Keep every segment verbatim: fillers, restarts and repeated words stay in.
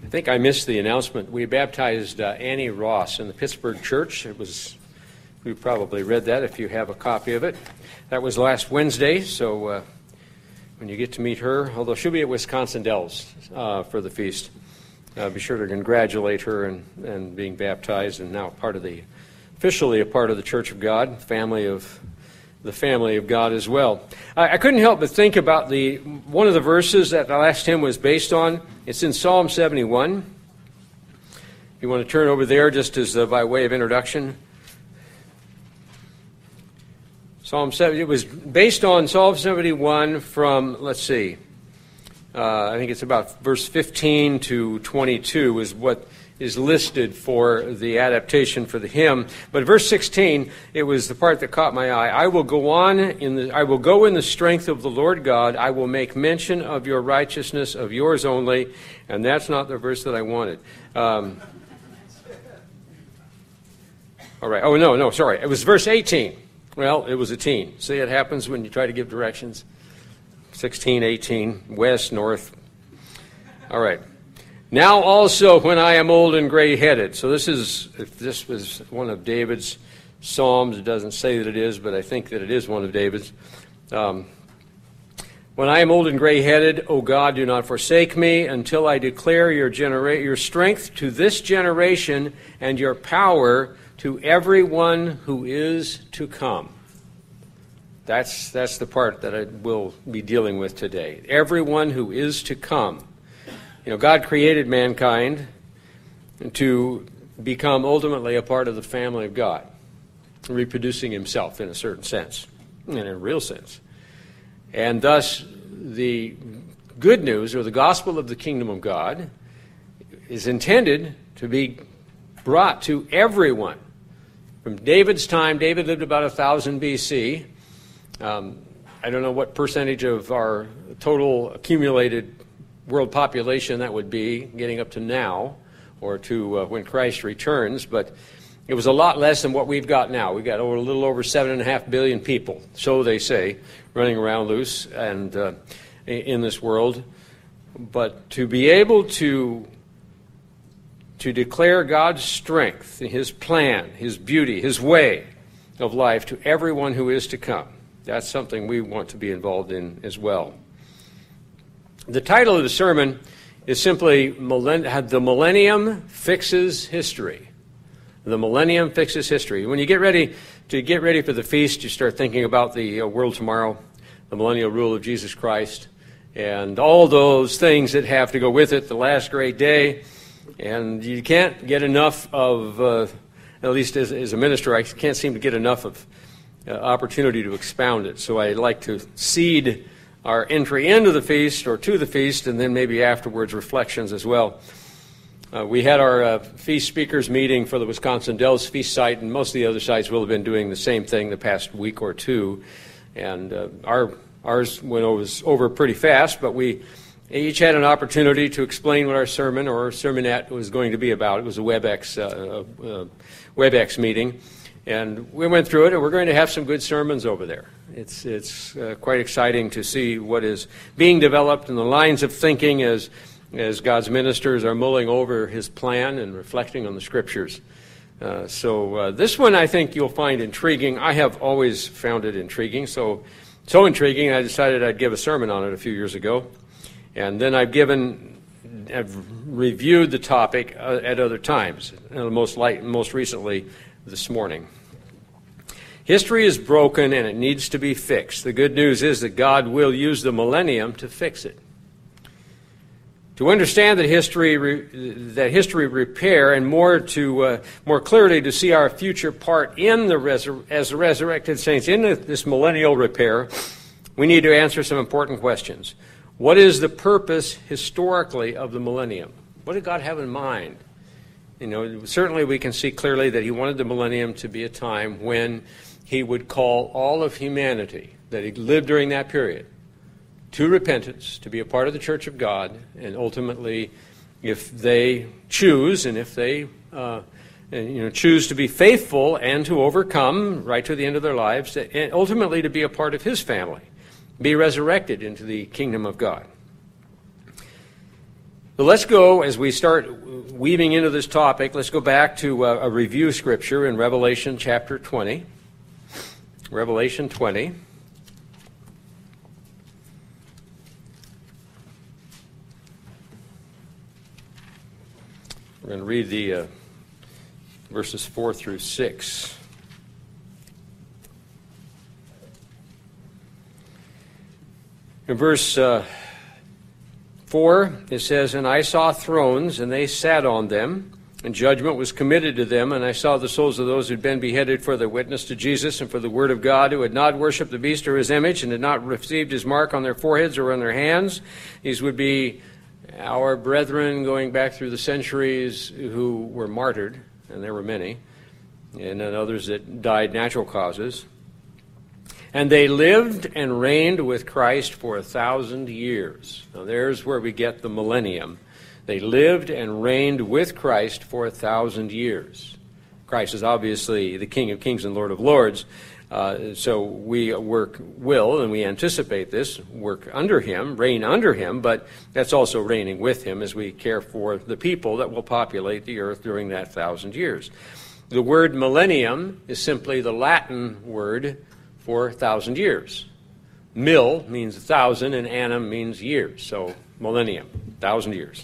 I think I missed the announcement. We baptized uh, Annie Ross in the Pittsburgh church. It was, you probably read that if you have a copy of it. That was last Wednesday, so uh, when you get to meet her, although she'll be at Wisconsin Dells uh, for the feast, uh, be sure to congratulate her and, and being baptized and now part of the, officially a part of the Church of God, family of the family of God as well. I, I couldn't help but think about the one of the verses that the last hymn was based on. It's in Psalm seventy-one. You want to turn over there just as uh, by way of introduction. Psalm seventy. It was based on Psalm seventy-one from, let's see, uh, I think it's about verse fifteen to twenty-two is what is listed for the adaptation for the hymn. But verse sixteen, it was the part that caught my eye. I will go on in the I will go in the strength of the Lord God. I will make mention of your righteousness, of yours only. And that's not the verse that I wanted. Um, all right. Oh, no, no, sorry. It was verse eighteen. Well, it was a teen. See, it happens when you try to give directions. sixteen, eighteen, west, north. All right. Now also when I am old and gray-headed. So this is, if this was one of David's psalms, it doesn't say that it is, but I think that it is one of David's. Um, when I am old and gray-headed, O God, do not forsake me until I declare your, genera- your strength to this generation and your power to everyone who is to come. That's, that's the part that I will be dealing with today. Everyone who is to come. You know, God created mankind to become ultimately a part of the family of God, reproducing himself in a certain sense, and in a real sense. And thus, the good news, or the gospel of the kingdom of God, is intended to be brought to everyone. From David's time, David lived about one thousand B C. Um, I don't know what percentage of our total accumulated world population that would be, getting up to now, or to uh, when Christ returns, but it was a lot less than what we've got now. We've got over, a little over seven and a half billion people, so they say, running around loose and uh, in this world. But to be able to to declare God's strength, His plan, His beauty, His way of life to everyone who is to come, that's something we want to be involved in as well. The title of the sermon is simply The Millennium Fixes History. The Millennium Fixes History. When you get ready to get ready for the feast, you start thinking about the world tomorrow, the millennial rule of Jesus Christ, and all those things that have to go with it, the last great day. And you can't get enough of, uh, at least as, as a minister, I can't seem to get enough of uh, opportunity to expound it. So I like to seed our entry into the feast or to the feast, and then maybe afterwards reflections as well. Uh, we had our uh, feast speakers meeting for the Wisconsin Dells feast site, and most of the other sites will have been doing the same thing the past week or two. And uh, our ours went over, over pretty fast, but we each had an opportunity to explain what our sermon or sermonette was going to be about. It was a WebEx, uh, uh, WebEx meeting. And we went through it, and we're going to have some good sermons over there. It's it's uh, quite exciting to see what is being developed in the lines of thinking as as God's ministers are mulling over His plan and reflecting on the Scriptures. Uh, so uh, this one I think you'll find intriguing. I have always found it intriguing, so so intriguing I decided I'd give a sermon on it a few years ago. And then I've given, I've reviewed the topic uh, at other times, uh, most light, most recently this morning. History is broken and it needs to be fixed. The good news is that God will use the millennium to fix it. To understand that history, that history repair, and more to uh, more clearly to see our future part in the resur- as the resurrected saints in this millennial repair, we need to answer some important questions. What is the purpose historically of the millennium? What did God have in mind? You know, certainly we can see clearly that He wanted the millennium to be a time when He would call all of humanity that He lived during that period to repentance, to be a part of the Church of God, and ultimately, if they choose, and if they uh, you know, choose to be faithful and to overcome right to the end of their lives, and ultimately to be a part of His family, be resurrected into the kingdom of God. So let's go, as we start weaving into this topic, let's go back to a, a review scripture in Revelation chapter twenty. Revelation twenty. We're going to read the uh, verses four through six. In verse uh, four, it says, "And I saw thrones, and they sat on them, and judgment was committed to them. And I saw the souls of those who had been beheaded for their witness to Jesus and for the word of God, who had not worshipped the beast or his image, and had not received his mark on their foreheads or on their hands. These would be our brethren going back through the centuries who were martyred, and there were many, and then others that died natural causes. And they lived and reigned with Christ for a thousand years." Now there's where we get the millennium. They lived and reigned with Christ for a thousand years. Christ is obviously the King of Kings and Lord of Lords. Uh, so we work, will, and we anticipate this, work under him, reign under him, but that's also reigning with him as we care for the people that will populate the earth during that thousand years. The word millennium is simply the Latin word for thousand years. Mil means a thousand, and annum means years. So millennium, thousand years.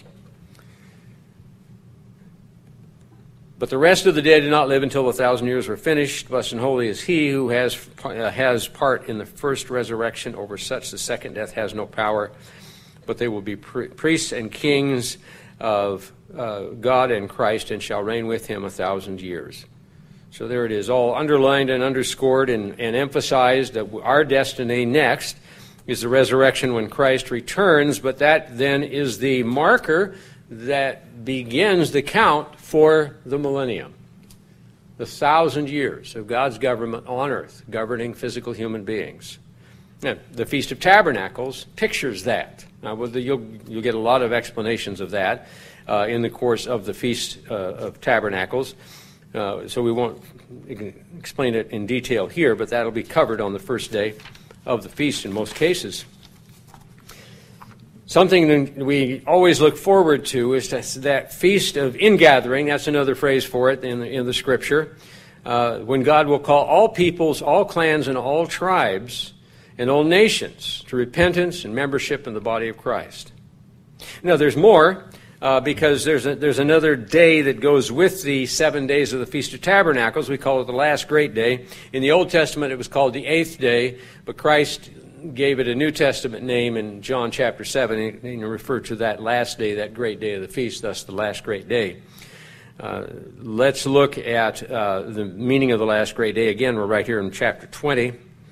"But the rest of the dead did not live until the thousand years were finished. Blessed and holy is he who has uh, has part in the first resurrection. Over such the second death has no power, but they will be pri- priests and kings of uh, God and Christ, and shall reign with him a thousand years." So there it is, all underlined and underscored and, and emphasized that our destiny next is the resurrection when Christ returns, but that then is the marker that begins the count for the millennium. The thousand years of God's government on earth, governing physical human beings. Now, the Feast of Tabernacles pictures that. Now, you'll, you'll get a lot of explanations of that uh, in the course of the Feast uh, of Tabernacles. Uh, so we won't explain it in detail here, but that'll be covered on the first day of the feast in most cases. Something that we always look forward to is that Feast of Ingathering. That's another phrase for it in the, in the Scripture. Uh, when God will call all peoples, all clans, and all tribes, and all nations to repentance and membership in the body of Christ. Now, there's more. Uh, because there's a, there's another day that goes with the seven days of the Feast of Tabernacles. We call it the last great day. In the Old Testament, it was called the eighth day, but Christ gave it a New Testament name in John chapter seven, and he referred to that last day, that great day of the feast, thus the last great day. Uh, let's look at uh, the meaning of the last great day. Again, we're right here in chapter twenty.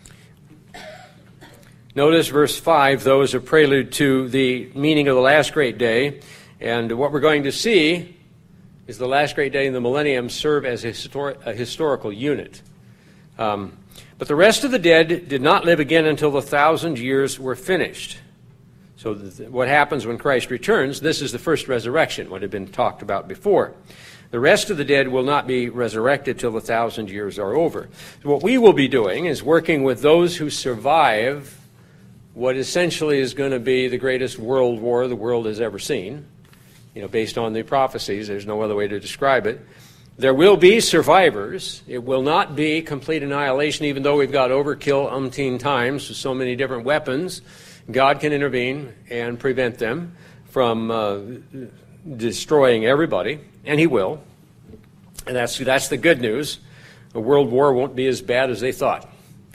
Notice verse five, though, is a prelude to the meaning of the last great day. And what we're going to see is the last great day in the millennium serve as a, histor- a historical unit. Um, but the rest of the dead did not live again until the thousand years were finished. So th- what happens when Christ returns, this is the first resurrection, what had been talked about before. The rest of the dead will not be resurrected till the thousand years are over. So what we will be doing is working with those who survive what essentially is going to be the greatest world war the world has ever seen. You know, based on the prophecies, there's no other way to describe it. There will be survivors. It will not be complete annihilation, even though we've got overkill umpteen times with so many different weapons. God can intervene and prevent them from uh, destroying everybody, and he will. And that's, that's the good news. A world war won't be as bad as they thought.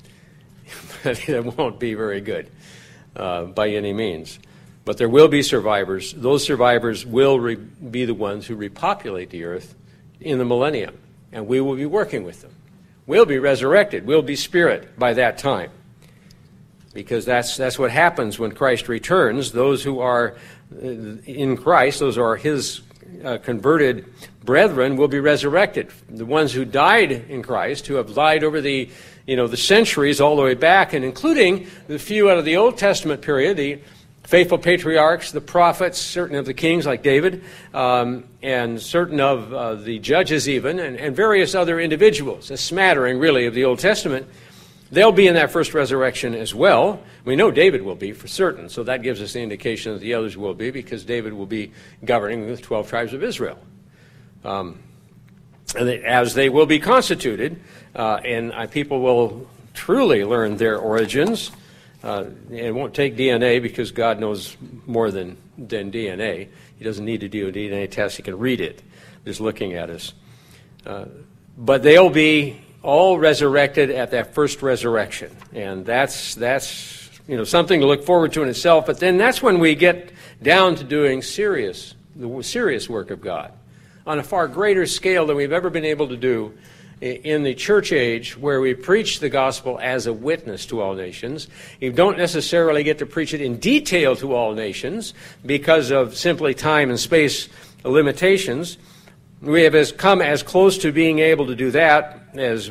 It won't be very good uh, by any means. But there will be survivors. Those survivors will re- be the ones who repopulate the earth in the millennium, and we will be working with them. We'll be resurrected. We'll be spirit by that time, because that's that's what happens when Christ returns. Those who are in Christ, those who are his uh, converted brethren, will be resurrected. The ones who died in Christ, who have died over the you know the centuries all the way back, and including the few out of the Old Testament period, the faithful patriarchs, the prophets, certain of the kings like David, um, and certain of uh, the judges even, and, and various other individuals, a smattering really of the Old Testament. they'll be in that first resurrection as well. We know David will be for certain, so that gives us the indication that the others will be, because David will be governing the twelve tribes of Israel. Um, and they, as they will be constituted, uh, and uh, people will truly learn their origins. Uh, it won't take D N A, because God knows more than, than D N A. He doesn't need to do a D N A test. He can read it just looking at us. Uh, but they'll be all resurrected at that first resurrection. And that's, that's you know, something to look forward to in itself. But then that's when we get down to doing serious, the serious work of God on a far greater scale than we've ever been able to do in the church age, where we preach the gospel as a witness to all nations. You don't necessarily get to preach it in detail to all nations because of simply time and space limitations. We have as come as close to being able to do that as,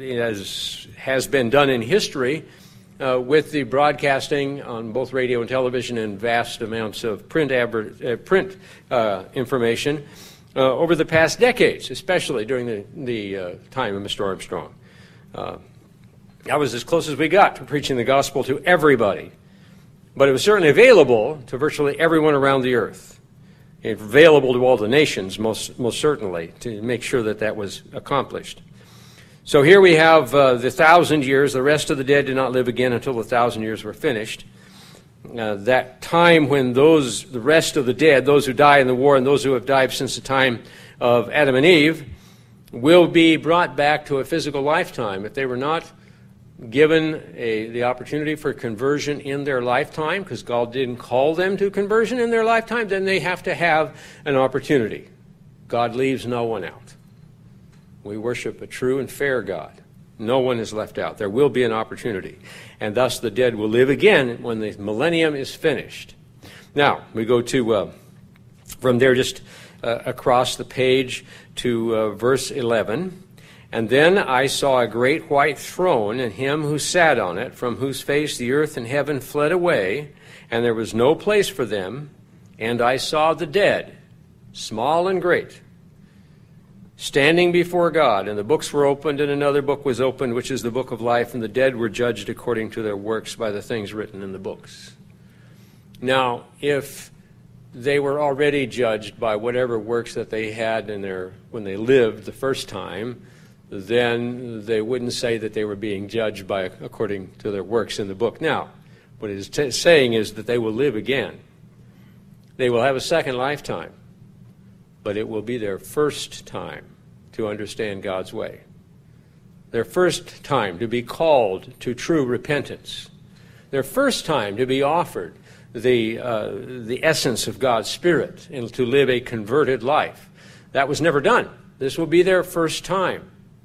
as has been done in history uh, with the broadcasting on both radio and television and vast amounts of print, adver- uh, print uh, information Uh, over the past decades, especially during the, the uh, time of Mister Armstrong. Uh, that was as close as we got to preaching the gospel to everybody. But it was certainly available to virtually everyone around the earth. It was available to all the nations, most, most certainly, to make sure that that was accomplished. So here we have uh, the thousand years. The rest of the dead did not live again until the thousand years were finished. Uh, that time when those, the rest of the dead, those who die in the war and those who have died since the time of Adam and Eve, will be brought back to a physical lifetime. If they were not given a, the opportunity for conversion in their lifetime, because God didn't call them to conversion in their lifetime, then they have to have an opportunity. God leaves no one out. We worship a true and fair God. No one is left out. There will be an opportunity. And thus the dead will live again when the millennium is finished. Now, we go to, uh, from there just uh, across the page to uh, verse eleven. And then I saw a great white throne, and him who sat on it, from whose face the earth and heaven fled away, and there was no place for them. And I saw the dead, small and great, standing before God, and the books were opened, and another book was opened, which is the book of life, and the dead were judged according to their works by the things written in the books. Now, if they were already judged by whatever works that they had in their when they lived the first time, then they wouldn't say that they were being judged by according to their works in the book. Now, what it is t- saying is that they will live again. They will have a second lifetime. But it will be their first time to understand God's way. Their first time to be called to true repentance. Their first time to be offered the, uh, the essence of God's Spirit and to live a converted life. That was never done. This will be their first time.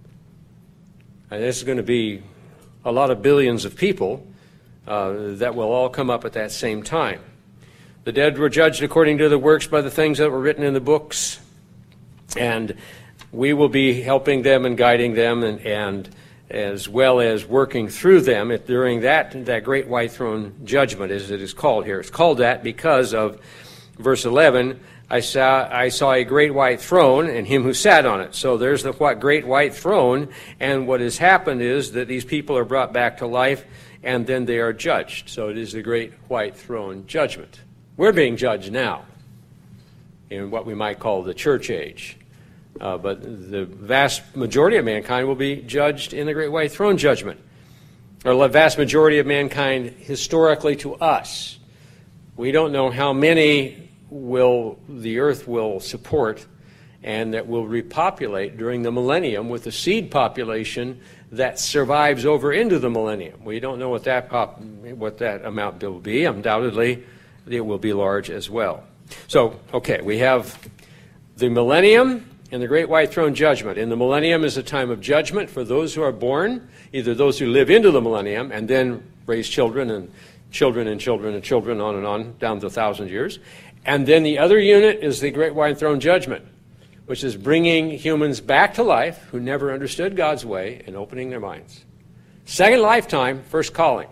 And this is going to be a lot of billions of people uh, that will all come up at that same time. The dead were judged according to the works by the things that were written in the books, and we will be helping them and guiding them, and, and as well as working through them if, during that, that great white throne judgment, as it is called here. It's called that because of verse eleven, I saw, I saw a great white throne and him who sat on it. So there's the what, great white throne, and what has happened is that these people are brought back to life, and then they are judged. So it is the great white throne judgment. We're being judged now in what we might call the church age. Uh, but the vast majority of mankind will be judged in the great white throne judgment. Or the vast majority of mankind historically to us. We don't know how many will the earth will support and that will repopulate during the millennium with the seed population that survives over into the millennium. We don't know what that pop, what that amount will be. Undoubtedly, it will be large as well. So, okay, we have the millennium and the great white throne judgment. In the millennium is a time of judgment for those who are born, either those who live into the millennium and then raise children and children and children and children on and on down to a thousand years. And then the other unit is the great white throne judgment, which is bringing humans back to life who never understood God's way and opening their minds. Second lifetime, first calling.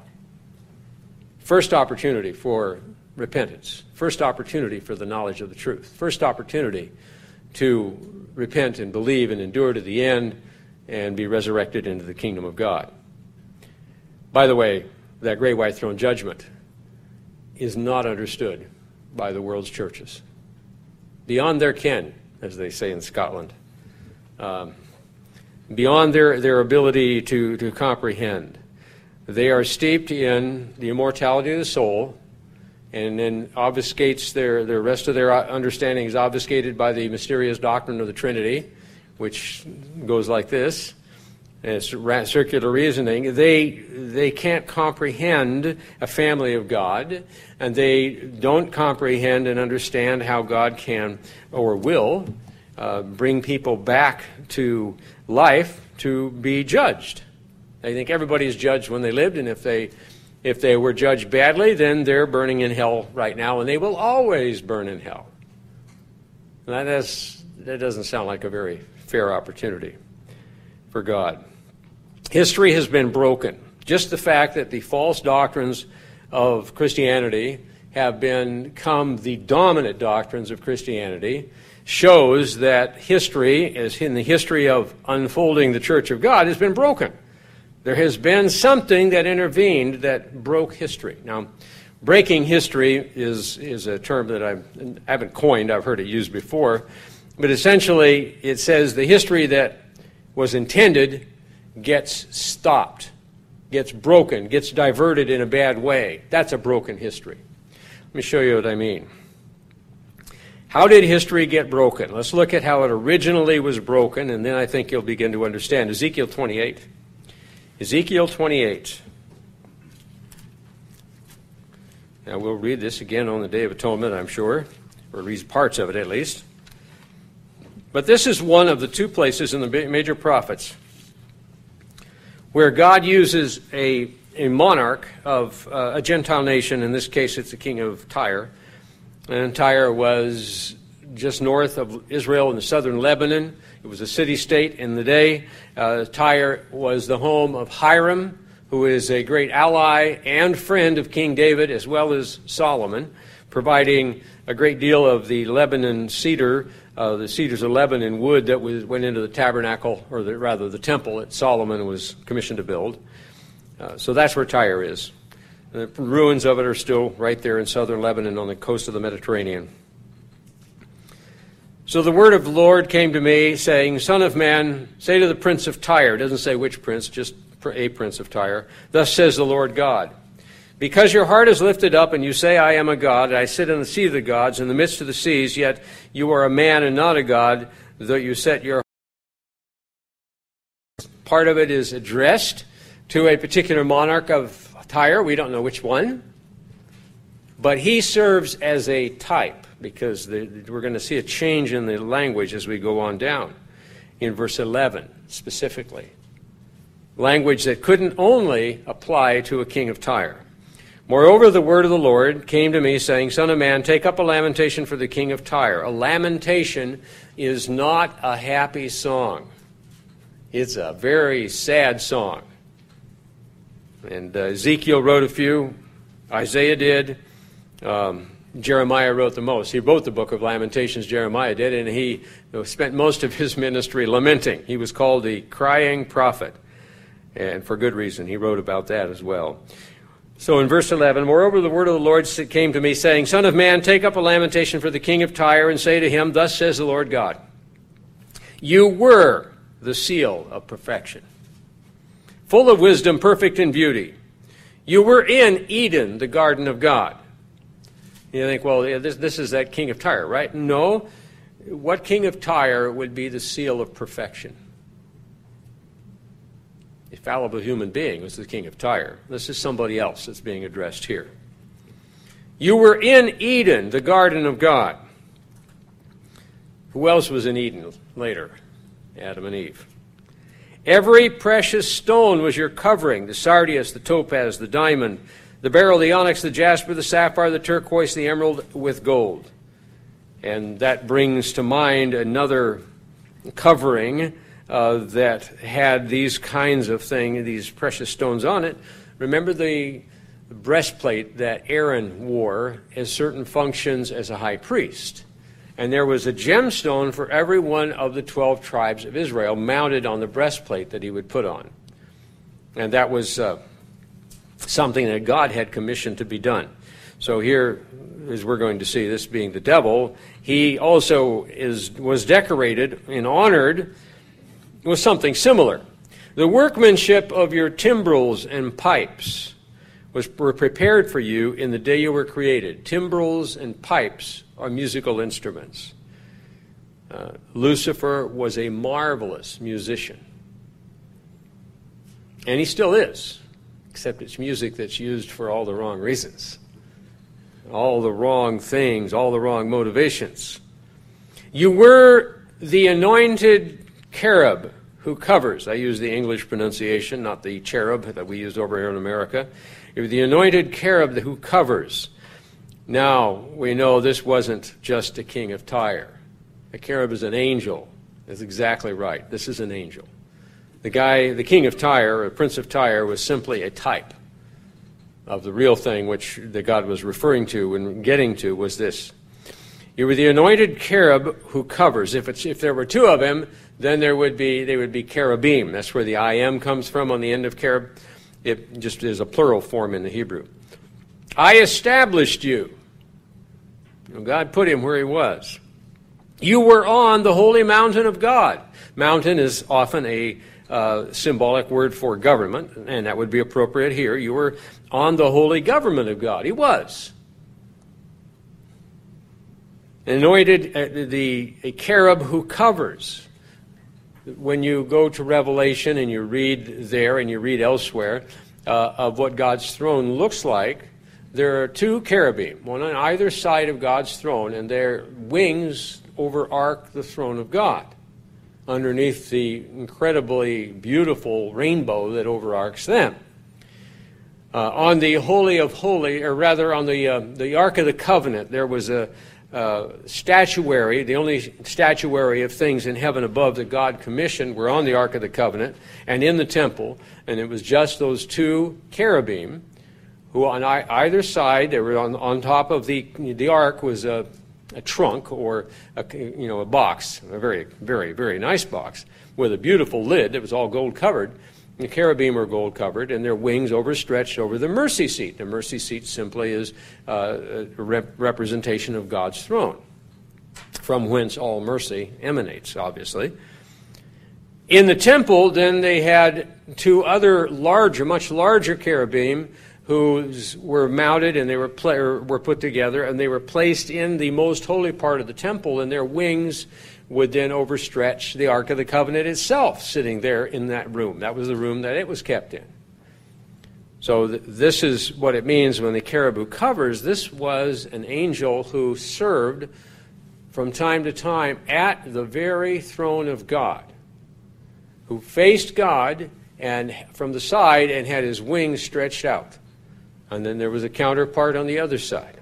First opportunity for repentance. First opportunity for the knowledge of the truth. First opportunity to repent and believe and endure to the end and be resurrected into the kingdom of God. By the way, that great white throne judgment is not understood by the world's churches. Beyond their ken, as they say in Scotland. Um, beyond their, their ability to, to comprehend. They are steeped in the immortality of the soul, and then obfuscates their, the rest of their understanding is obfuscated by the mysterious doctrine of the Trinity, which goes like this. And it's circular reasoning. They, they can't comprehend a family of God, and they don't comprehend and understand how God can or will uh, bring people back to life to be judged. They think everybody is judged when they lived, and if they if they were judged badly, then they're burning in hell right now, and they will always burn in hell. That, is, that doesn't sound like a very fair opportunity for God. History has been broken. Just the fact that the false doctrines of Christianity have become the dominant doctrines of Christianity shows that history, as in the history of unfolding the Church of God, has been broken. There has been something that intervened that broke history. Now, breaking history is, is a term that I've, I haven't coined. I've heard it used before. But essentially, it says the history that was intended gets stopped, gets broken, gets diverted in a bad way. That's a broken history. Let me show you what I mean. How did history get broken? Let's look at how it originally was broken, and then I think you'll begin to understand. Ezekiel twenty-eight. Ezekiel twenty-eight. Now, we'll read this again on the Day of Atonement, I'm sure, or read parts of it at least. But this is one of the two places in the major prophets where God uses a, a monarch of uh, a Gentile nation. In this case, it's the king of Tyre. And Tyre was just north of Israel in the southern Lebanon. It was a city-state in the day. Uh, Tyre was the home of Hiram, who is a great ally and friend of King David, as well as Solomon, providing a great deal of the Lebanon cedar, uh, the cedars of Lebanon wood that was, went into the tabernacle, or the, rather the temple that Solomon was commissioned to build. Uh, so that's where Tyre is. The ruins of it are still right there in southern Lebanon on the coast of the Mediterranean. So the word of the Lord came to me, saying, Son of man, say to the prince of Tyre, it doesn't say which prince, just a prince of Tyre, thus says the Lord God, because your heart is lifted up, and you say, I am a god, and I sit in the sea of the gods, in the midst of the seas, yet you are a man and not a god, though you set your part of it is addressed to a particular monarch of Tyre. We don't know which one. But he serves as a type, because the, we're going to see a change in the language as we go on down. In verse eleven, specifically. Language that couldn't only apply to a king of Tyre. Moreover, the word of the Lord came to me, saying, Son of man, take up a lamentation for the king of Tyre. A lamentation is not a happy song. It's a very sad song. And uh, Ezekiel wrote a few. Isaiah did. Um, Jeremiah wrote the most. He wrote the book of Lamentations, Jeremiah did, and he you know, spent most of his ministry lamenting. He was called the crying prophet, and for good reason. He wrote about that as well. So in verse eleven, Moreover, the word of the Lord came to me, saying, Son of man, take up a lamentation for the king of Tyre, and say to him, Thus says the Lord God, You were the seal of perfection, full of wisdom, perfect in beauty. You were in Eden, the garden of God. You think, well, yeah, this, this is that king of Tyre, right? No. What king of Tyre would be the seal of perfection? A fallible human being was the king of Tyre. This is somebody else that's being addressed here. You were in Eden, the garden of God. Who else was in Eden later? Adam and Eve. Every precious stone was your covering, the sardius, the topaz, the diamond, the beryl, the onyx, the jasper, the sapphire, the turquoise, the emerald with gold. And that brings to mind another covering uh, that had these kinds of things, these precious stones on it. Remember the breastplate that Aaron wore as certain functions as a high priest. And there was a gemstone for every one of the twelve tribes of Israel mounted on the breastplate that he would put on. And that was uh, something that God had commissioned to be done. So here, as we're going to see, this being the devil, he also is was decorated and honored with something similar. The workmanship of your timbrels and pipes was were prepared for you in the day you were created. Timbrels and pipes are musical instruments. Uh, Lucifer was a marvelous musician. And he still is, except it's music that's used for all the wrong reasons. All the wrong things, all the wrong motivations. You were the anointed cherub who covers. I use the English pronunciation, not the cherub that we use over here in America. You were the anointed cherub who covers. Now, we know this wasn't just a king of Tyre. A cherub is an angel. That's exactly right. This is an angel. The guy, the king of Tyre, or prince of Tyre, was simply a type of the real thing which the God was referring to and getting to was this. You were the anointed cherub who covers. If it's if there were two of them, then there would be they would be cherubim. That's where the I am comes from on the end of cherub. It just is a plural form in the Hebrew. I established you. God put him where he was. You were on the holy mountain of God. Mountain is often a uh, symbolic word for government, and that would be appropriate here. You were on the holy government of God. He was. Anointed uh, the a cherub who covers. When you go to Revelation and you read there and you read elsewhere uh, of what God's throne looks like, there are two cherubim, one on either side of God's throne, and their wings overarch the throne of God, underneath the incredibly beautiful rainbow that overarches them. Uh, on the Holy of Holies, or rather on the uh, the Ark of the Covenant, there was a uh, statuary. The only statuary of things in heaven above that God commissioned were on the Ark of the Covenant and in the temple, and it was just those two cherubim who on either side, they were on, on top of the the ark was a, a trunk or a, you know a box, a very very very nice box with a beautiful lid that was all gold covered. The cherubim were gold covered, and their wings overstretched over the mercy seat. The mercy seat simply is uh, a rep- representation of God's throne, from whence all mercy emanates, obviously. In the temple, then they had two other larger, much larger cherubim who were mounted and they were pla- were put together, and they were placed in the most holy part of the temple, and their wings would then overstretch the Ark of the Covenant itself, sitting there in that room. That was the room that it was kept in. So th- this is what it means when the cherub who covers. This was an angel who served from time to time at the very throne of God, who faced God and from the side and had his wings stretched out. And then there was a counterpart on the other side.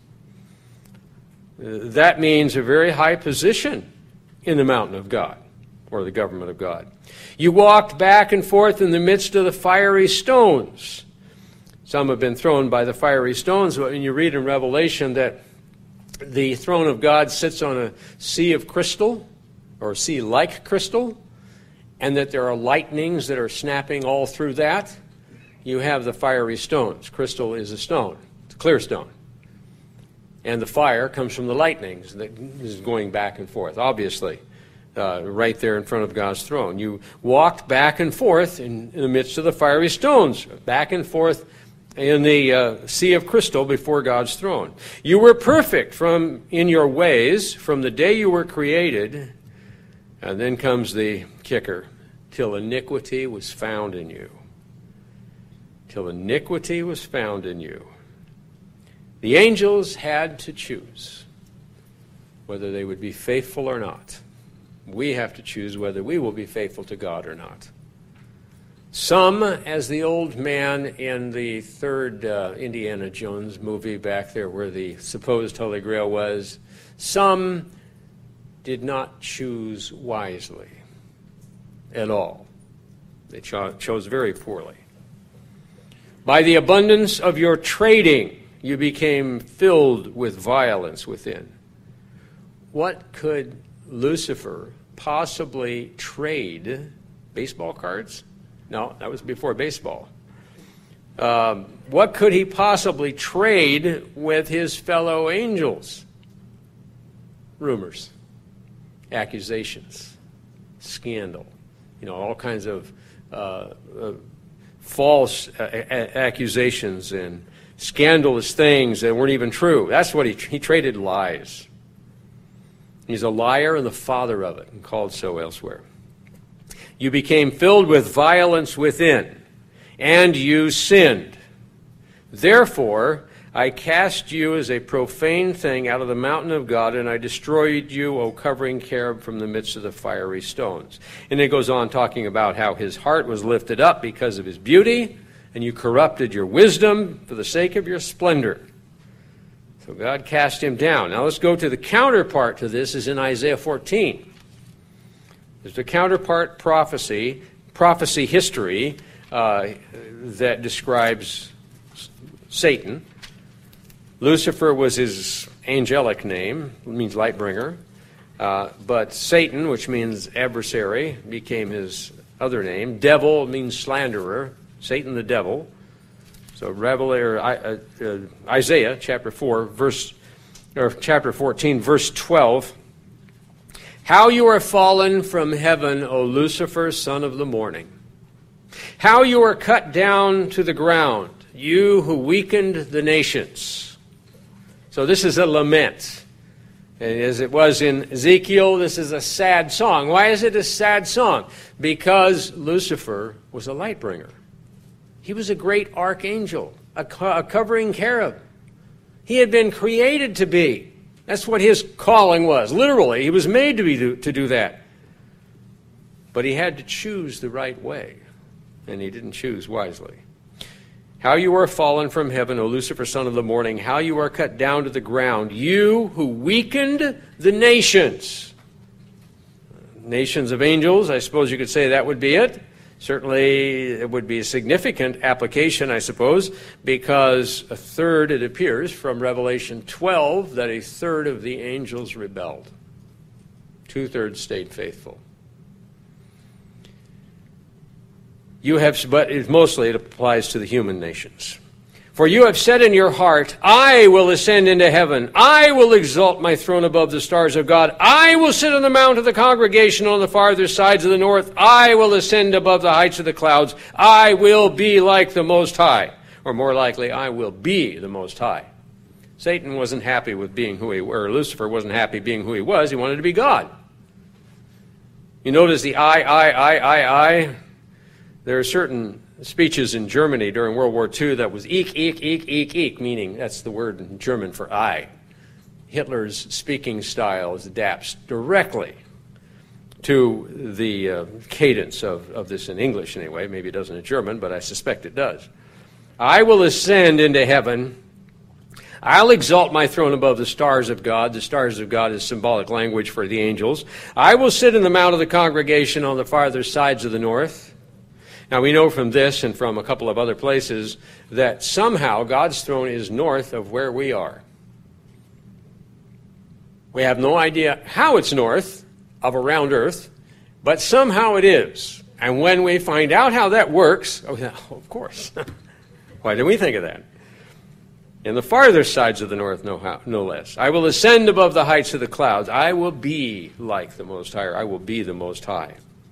That means a very high position in the mountain of God, or the government of God. You walked back and forth in the midst of the fiery stones. Some have been thrown by the fiery stones, but when you read in Revelation that the throne of God sits on a sea of crystal, or sea like crystal, and that there are lightnings that are snapping all through that, you have the fiery stones. Crystal is a stone. It's a clear stone. And the fire comes from the lightnings that is going back and forth, obviously, uh, right there in front of God's throne. You walked back and forth in, in the midst of the fiery stones, back and forth in the uh, sea of crystal before God's throne. You were perfect from in your ways from the day you were created, and then comes the kicker, till iniquity was found in you. Till iniquity was found in you. The angels had to choose whether they would be faithful or not. We have to choose whether we will be faithful to God or not. Some, as the old man in the third uh, Indiana Jones movie back there where the supposed Holy Grail was, some did not choose wisely at all. They cho- chose very poorly. By the abundance of your trading, you became filled with violence within. What could Lucifer possibly trade? Baseball cards? No, that was before baseball. Um, what could he possibly trade with his fellow angels? Rumors, accusations, scandal, you know, all kinds of uh, uh, false uh, a- accusations and scandalous things that weren't even true. That's what he, he traded lies. He's a liar and the father of it, and called so elsewhere. You became filled with violence within, and you sinned. Therefore, I cast you as a profane thing out of the mountain of God, and I destroyed you, O covering cherub, from the midst of the fiery stones. And it goes on talking about how his heart was lifted up because of his beauty, and you corrupted your wisdom for the sake of your splendor. So God cast him down. Now let's go to the counterpart to this is in Isaiah fourteen. There's a counterpart prophecy, prophecy history uh, that describes Satan. Lucifer was his angelic name, it means light bringer. Uh, but Satan, which means adversary, became his other name. Devil means slanderer. Satan the devil. So Revelation, uh, uh, Isaiah chapter four, verse or chapter fourteen, verse twelve. How you are fallen from heaven, O Lucifer, son of the morning. How you are cut down to the ground, you who weakened the nations. So this is a lament. And as it was in Ezekiel, this is a sad song. Why is it a sad song? Because Lucifer was a light bringer. He was a great archangel, a, co- a covering cherub. He had been created to be. That's what his calling was. Literally, he was made to be to do that. But he had to choose the right way, and he didn't choose wisely. How you are fallen from heaven, O Lucifer, son of the morning, how you are cut down to the ground, you who weakened the nations. Nations of angels, I suppose you could say that would be it. Certainly, it would be a significant application, I suppose, because a third, it appears, from Revelation twelve, that a third of the angels rebelled. Two-thirds stayed faithful. You have, but it, mostly it applies to the human nations. For you have said in your heart, I will ascend into heaven. I will exalt my throne above the stars of God. I will sit on the mount of the congregation on the farther sides of the north. I will ascend above the heights of the clouds. I will be like the Most High. Or more likely, I will be the Most High. Satan wasn't happy with being who he was, or Lucifer wasn't happy being who he was. He wanted to be God. You notice the I, I, I, I, I. There are certain speeches in Germany during World War Two that was eek, eek, eek, eek, eek, meaning that's the word in German for I. Hitler's speaking style adapts directly to the uh, cadence of, of this in English anyway. Maybe it doesn't in German, but I suspect it does. I will ascend into heaven. I'll exalt my throne above the stars of God. The stars of God is symbolic language for the angels. I will sit in the mount of the congregation on the farther sides of the north. Now, we know from this and from a couple of other places that somehow God's throne is north of where we are. We have no idea how it's north of around Earth, but somehow it is. And when we find out how that works, oh, yeah, of course. Why didn't we think of that? In the farther sides of the north, no, how, no less. I will ascend above the heights of the clouds. I will be like the Most High. I will be the Most High.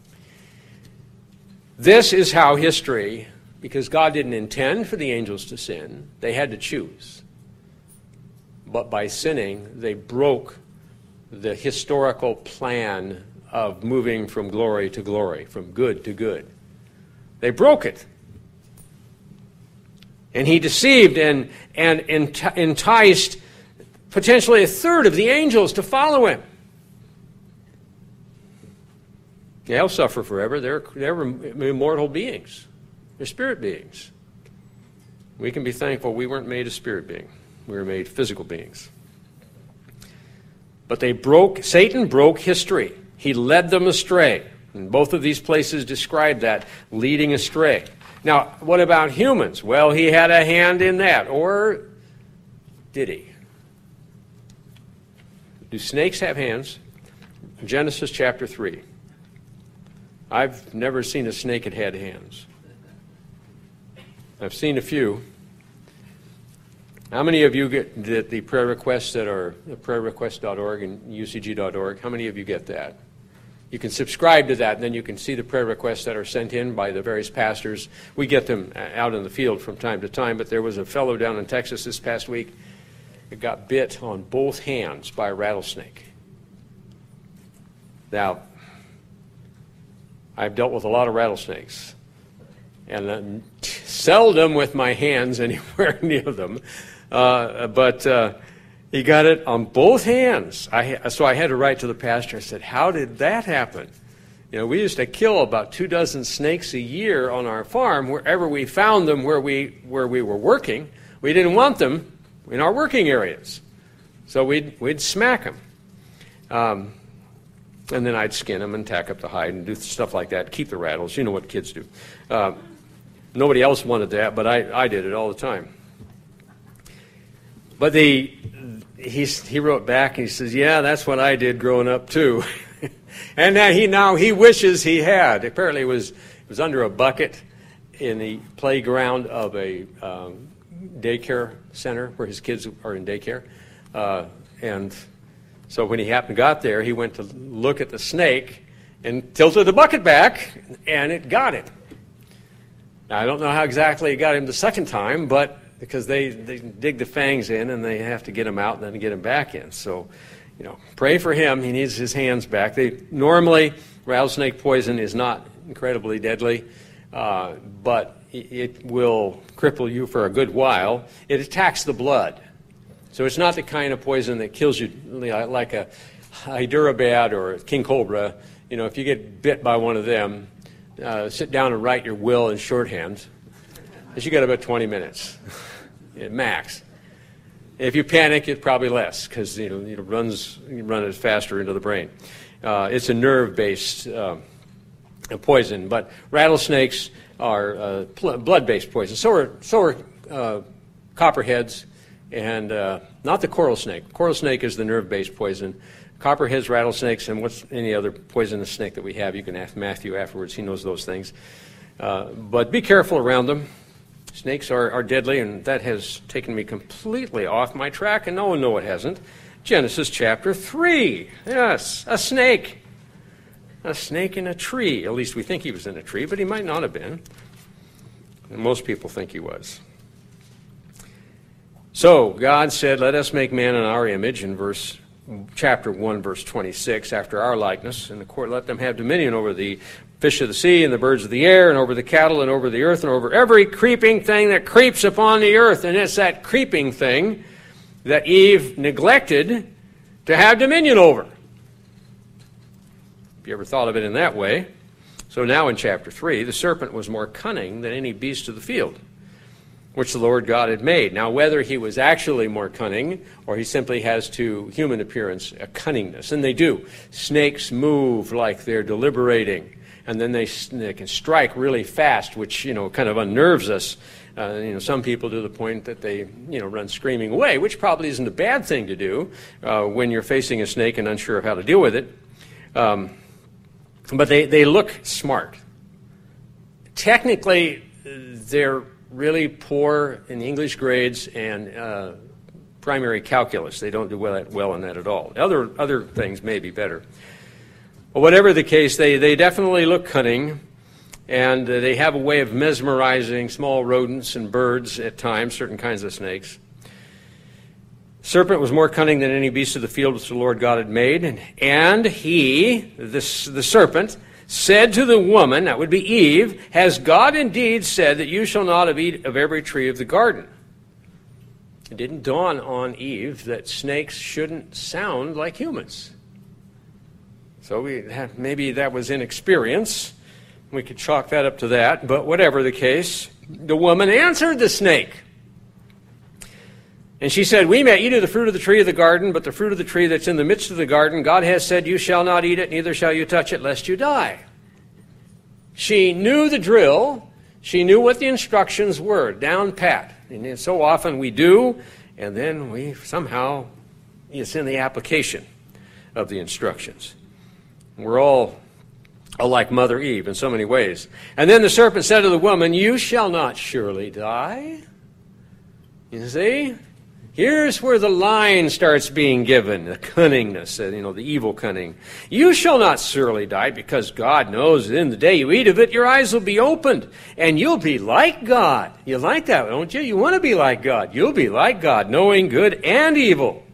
This is how history, because God didn't intend for the angels to sin, they had to choose. But by sinning, they broke the historical plan of moving from glory to glory, from good to good. They broke it. And he deceived and, and enticed potentially a third of the angels to follow him. They'll suffer forever. They're, they're immortal beings. They're spirit beings. We can be thankful we weren't made a spirit being. We were made physical beings. But they broke, Satan broke history. He led them astray. And both of these places describe that, leading astray. Now, what about humans? Well, he had a hand in that. Or did he? Do snakes have hands? Genesis chapter three. I've never seen a snake that had hands. I've seen a few. How many of you get the, the prayer requests that are prayer request dot org and U C G dot org? How many of you get that? You can subscribe to that, and then you can see the prayer requests that are sent in by the various pastors. We get them out in the field from time to time, but there was a fellow down in Texas this past week that got bit on both hands by a rattlesnake. Now, I've dealt with a lot of rattlesnakes, and uh, seldom with my hands anywhere near them. Uh, but uh, he got it on both hands. I, so I had to write to the pastor. I said, how did that happen? You know, we used to kill about two dozen snakes a year on our farm wherever we found them where we, where we were working. We didn't want them in our working areas. So we'd, we'd smack them. Um, and then I'd skin them and tack up the hide and do stuff like that, keep the rattles. You know what kids do. Uh, nobody else wanted that, but I, I did it all the time. But the, he's, he wrote back and he says, yeah, that's what I did growing up too. And now he, now he wishes he had. Apparently it was, it was under a bucket in the playground of a um, daycare center where his kids are in daycare. Uh, and so when he happened got there, he went to look at the snake and tilted the bucket back, and it got him. Now, I don't know how exactly it got him the second time, but because they, they dig the fangs in and they have to get him out and then get him back in. So, you know, pray for him. He needs his hands back. They, normally, rattlesnake poison is not incredibly deadly, uh, but it, it will cripple you for a good while. It attacks the blood. So it's not the kind of poison that kills you like a Hyderabad or a king cobra. You know, if you get bit by one of them, uh, sit down and write your will in shorthand. You got about twenty minutes, max. If you panic, it's probably less because you know it runs you run it faster into the brain. Uh, it's a nerve-based uh, poison, but rattlesnakes are uh, pl- blood-based poison. So are so are uh, copperheads, and uh, not the coral snake. Coral snake is the nerve-based poison. Copperheads, rattlesnakes, and what's any other poisonous snake that we have? You can ask Matthew afterwards. He knows those things. Uh, but be careful around them. Snakes are, are deadly, and that has taken me completely off my track, and no, no, it hasn't. Genesis chapter three. Yes, a snake. A snake in a tree. At least we think he was in a tree, but he might not have been. And most people think he was. So, God said, let us make man in our image, in verse chapter one, verse twenty-six, after our likeness, and the court let them have dominion over the fish of the sea and the birds of the air and over the cattle and over the earth and over every creeping thing that creeps upon the earth. And it's that creeping thing that Eve neglected to have dominion over. Have you ever thought of it in that way? So now in chapter three, the serpent was more cunning than any beast of the field, which the Lord God had made. Now, whether he was actually more cunning or he simply has to human appearance a cunningness, and they do. Snakes move like they're deliberating, and then they, they can strike really fast, which, you know, kind of unnerves us. Uh, you know, some people to the point that they, you know, run screaming away, which probably isn't a bad thing to do uh, when you're facing a snake and unsure of how to deal with it. Um, but they, they look smart. Technically, they're really poor in the English grades and uh, primary calculus. They don't do well, well in that at all. Other, other things may be better. But whatever the case, they, they definitely look cunning, and uh, they have a way of mesmerizing small rodents and birds at times, certain kinds of snakes. Serpent was more cunning than any beast of the field which the Lord God had made, and, and he, this, the serpent, said to the woman, that would be Eve, has God indeed said that you shall not eat of every tree of the garden? It didn't dawn on Eve that snakes shouldn't sound like humans. So we have, maybe that was inexperience. We could chalk that up to that, but whatever the case, the woman answered the snake. And she said, we may eat of the fruit of the tree of the garden, but the fruit of the tree that's in the midst of the garden, God has said, you shall not eat it, neither shall you touch it, lest you die. She knew the drill. She knew what the instructions were, down pat. And so often we do, and then we somehow, it's in the application of the instructions. We're all like Mother Eve in so many ways. And then the serpent said to the woman, "You shall not surely die." You see? Here's where the line starts being given, the cunningness, you know, the evil cunning. "You shall not surely die, because God knows that in the day you eat of it, your eyes will be opened, and you'll be like God." You like that, don't you? You want to be like God. You'll be like God, knowing good and evil.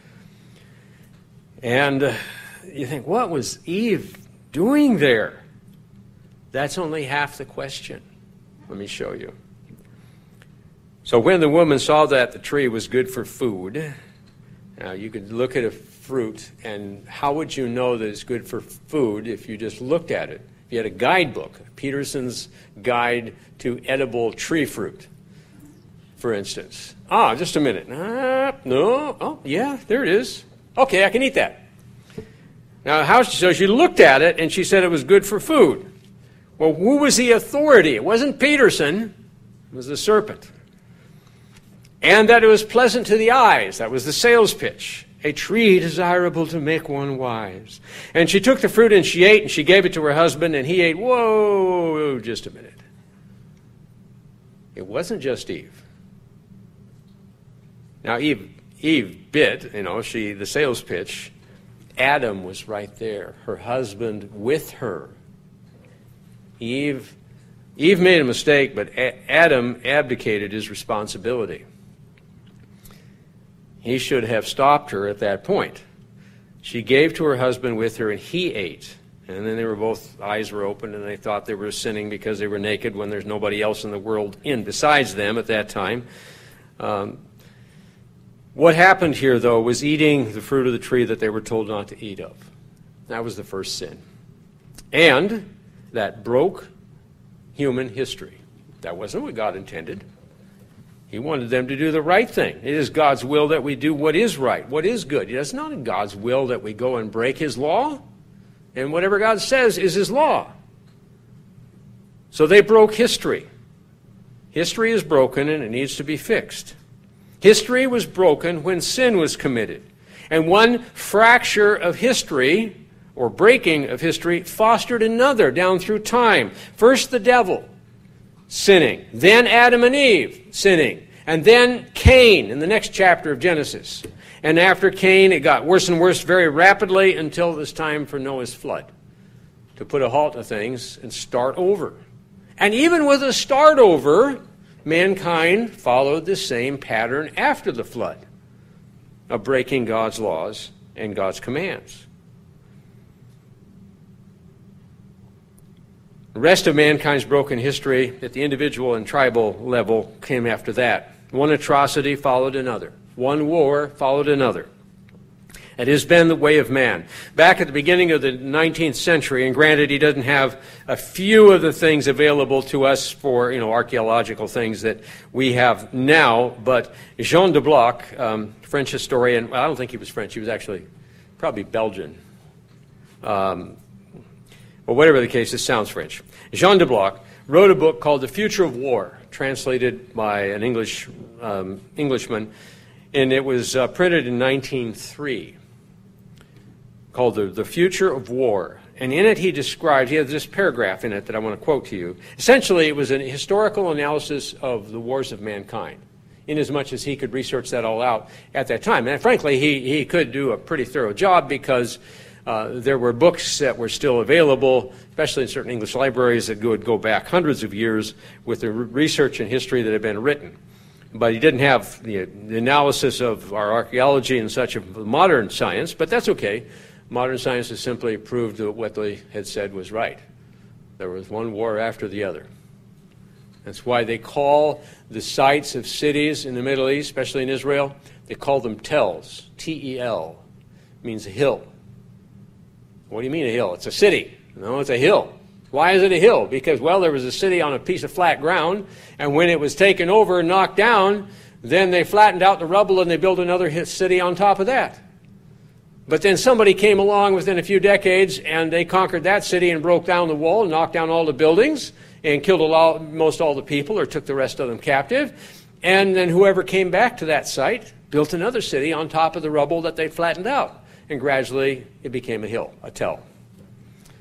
And uh, you think, what was Eve doing there? That's only half the question. Let me show you. So when the woman saw that the tree was good for food, now you could look at a fruit, and how would you know that it's good for food if you just looked at it? If you had a guidebook, Peterson's Guide to Edible Tree Fruit, for instance. Ah, just a minute. Ah, no, oh, yeah, there it is. Okay, I can eat that. Now, how, so she looked at it, and she said it was good for food. Well, who was the authority? It wasn't Peterson. It was the serpent. And that it was pleasant to the eyes. That was the sales pitch. A tree desirable to make one wise. And she took the fruit and she ate, and she gave it to her husband, and he ate. Whoa, just a minute. It wasn't just Eve. Now, Eve, Eve bit, you know, she, the sales pitch. Adam was right there, her husband with her. Eve, Eve made a mistake, but Adam abdicated his responsibility. He should have stopped her at that point. She gave to her husband with her, and he ate. And then they were both, eyes were open, and they thought they were sinning because they were naked when there's nobody else in the world in besides them at that time. Um, what happened here, though, was eating the fruit of the tree that they were told not to eat of. That was the first sin. And that broke human history. That wasn't what God intended. He wanted them to do the right thing. It is God's will that we do what is right, what is good. It's not in God's will that we go and break His law. And whatever God says is His law. So they broke history. History is broken and it needs to be fixed. History was broken when sin was committed. And one fracture of history, or breaking of history, fostered another down through time. First the devil sinning, then Adam and Eve sinning, and then Cain in the next chapter of Genesis. And after Cain, it got worse and worse very rapidly until it was time for Noah's flood to put a halt to things and start over. And even with a start over, mankind followed the same pattern after the flood of breaking God's laws and God's commands. The rest of mankind's broken history at the individual and tribal level came after that. One atrocity followed another. One war followed another. It has been the way of man. Back at the beginning of the nineteenth century, and granted he doesn't have a few of the things available to us for, you know, archaeological things that we have now, but Jean de Bloc, um, French historian, well, I don't think he was French, he was actually probably Belgian. Um, well, whatever the case, this sounds French. Jean de Bloc wrote a book called The Future of War, translated by an English um, Englishman, and it was uh, printed in nineteen oh three, called the, the Future of War. And in it he describes, he has this paragraph in it that I want to quote to you. Essentially, it was a historical analysis of the wars of mankind, inasmuch as he could research that all out at that time. And frankly, he, he could do a pretty thorough job because uh, there were books that were still available, especially in certain English libraries, that would go back hundreds of years with the research and history that had been written. But he didn't have the, the analysis of our archaeology and such of modern science, but that's okay. Modern science has simply proved that what they had said was right. There was one war after the other. That's why they call the sites of cities in the Middle East, especially in Israel, they call them tells, T E L, means a hill. What do you mean a hill? It's a city. No, it's a hill. Why is it a hill? Because, well, there was a city on a piece of flat ground, and when it was taken over and knocked down, then they flattened out the rubble and they built another city on top of that. But then somebody came along within a few decades and they conquered that city and broke down the wall and knocked down all the buildings and killed a lot, most all the people, or took the rest of them captive. And then whoever came back to that site built another city on top of the rubble that they flattened out. And gradually it became a hill, a tell.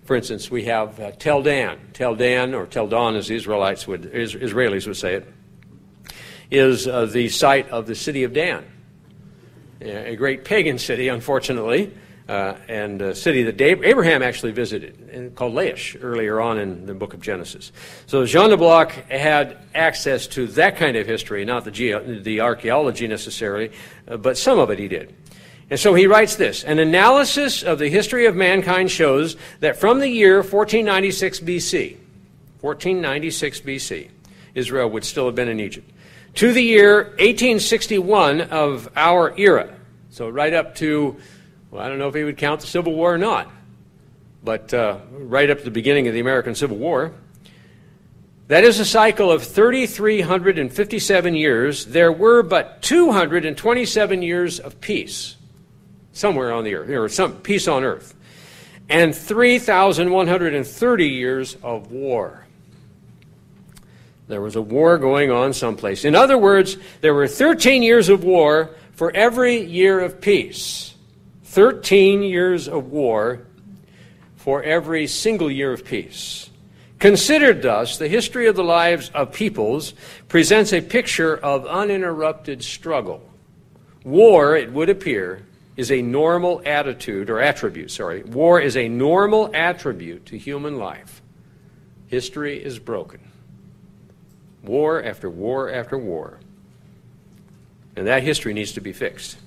For instance, we have uh, Tel Dan. Tel Dan, or Tel Dan as the Israelites would, Is, Israelis would say it, is uh, the site of the city of Dan, a great pagan city, unfortunately, uh, and a city that Dave, Abraham actually visited, and called Laish earlier on in the book of Genesis. So Jean de Bloc had access to that kind of history, not the, ge- the archaeology necessarily, uh, but some of it he did. And so he writes this: an analysis of the history of mankind shows that from the year fourteen ninety-six B C, fourteen ninety-six B C, Israel would still have been in Egypt, to the year eighteen sixty-one of our era, so right up to, well, I don't know if he would count the Civil War or not, but uh, right up to the beginning of the American Civil War, that is a cycle of three thousand three hundred fifty-seven years. There were but two hundred twenty-seven years of peace somewhere on the earth, or some peace on earth, and three thousand one hundred thirty years of war. There was a war going on someplace. In other words, there were thirteen years of war for every year of peace. thirteen years of war for every single year of peace. Considered thus, the history of the lives of peoples presents a picture of uninterrupted struggle. War, it would appear, is a normal attitude, or attribute, sorry. War is a normal attribute to human life. History is broken. War after war after war. And that history needs to be fixed.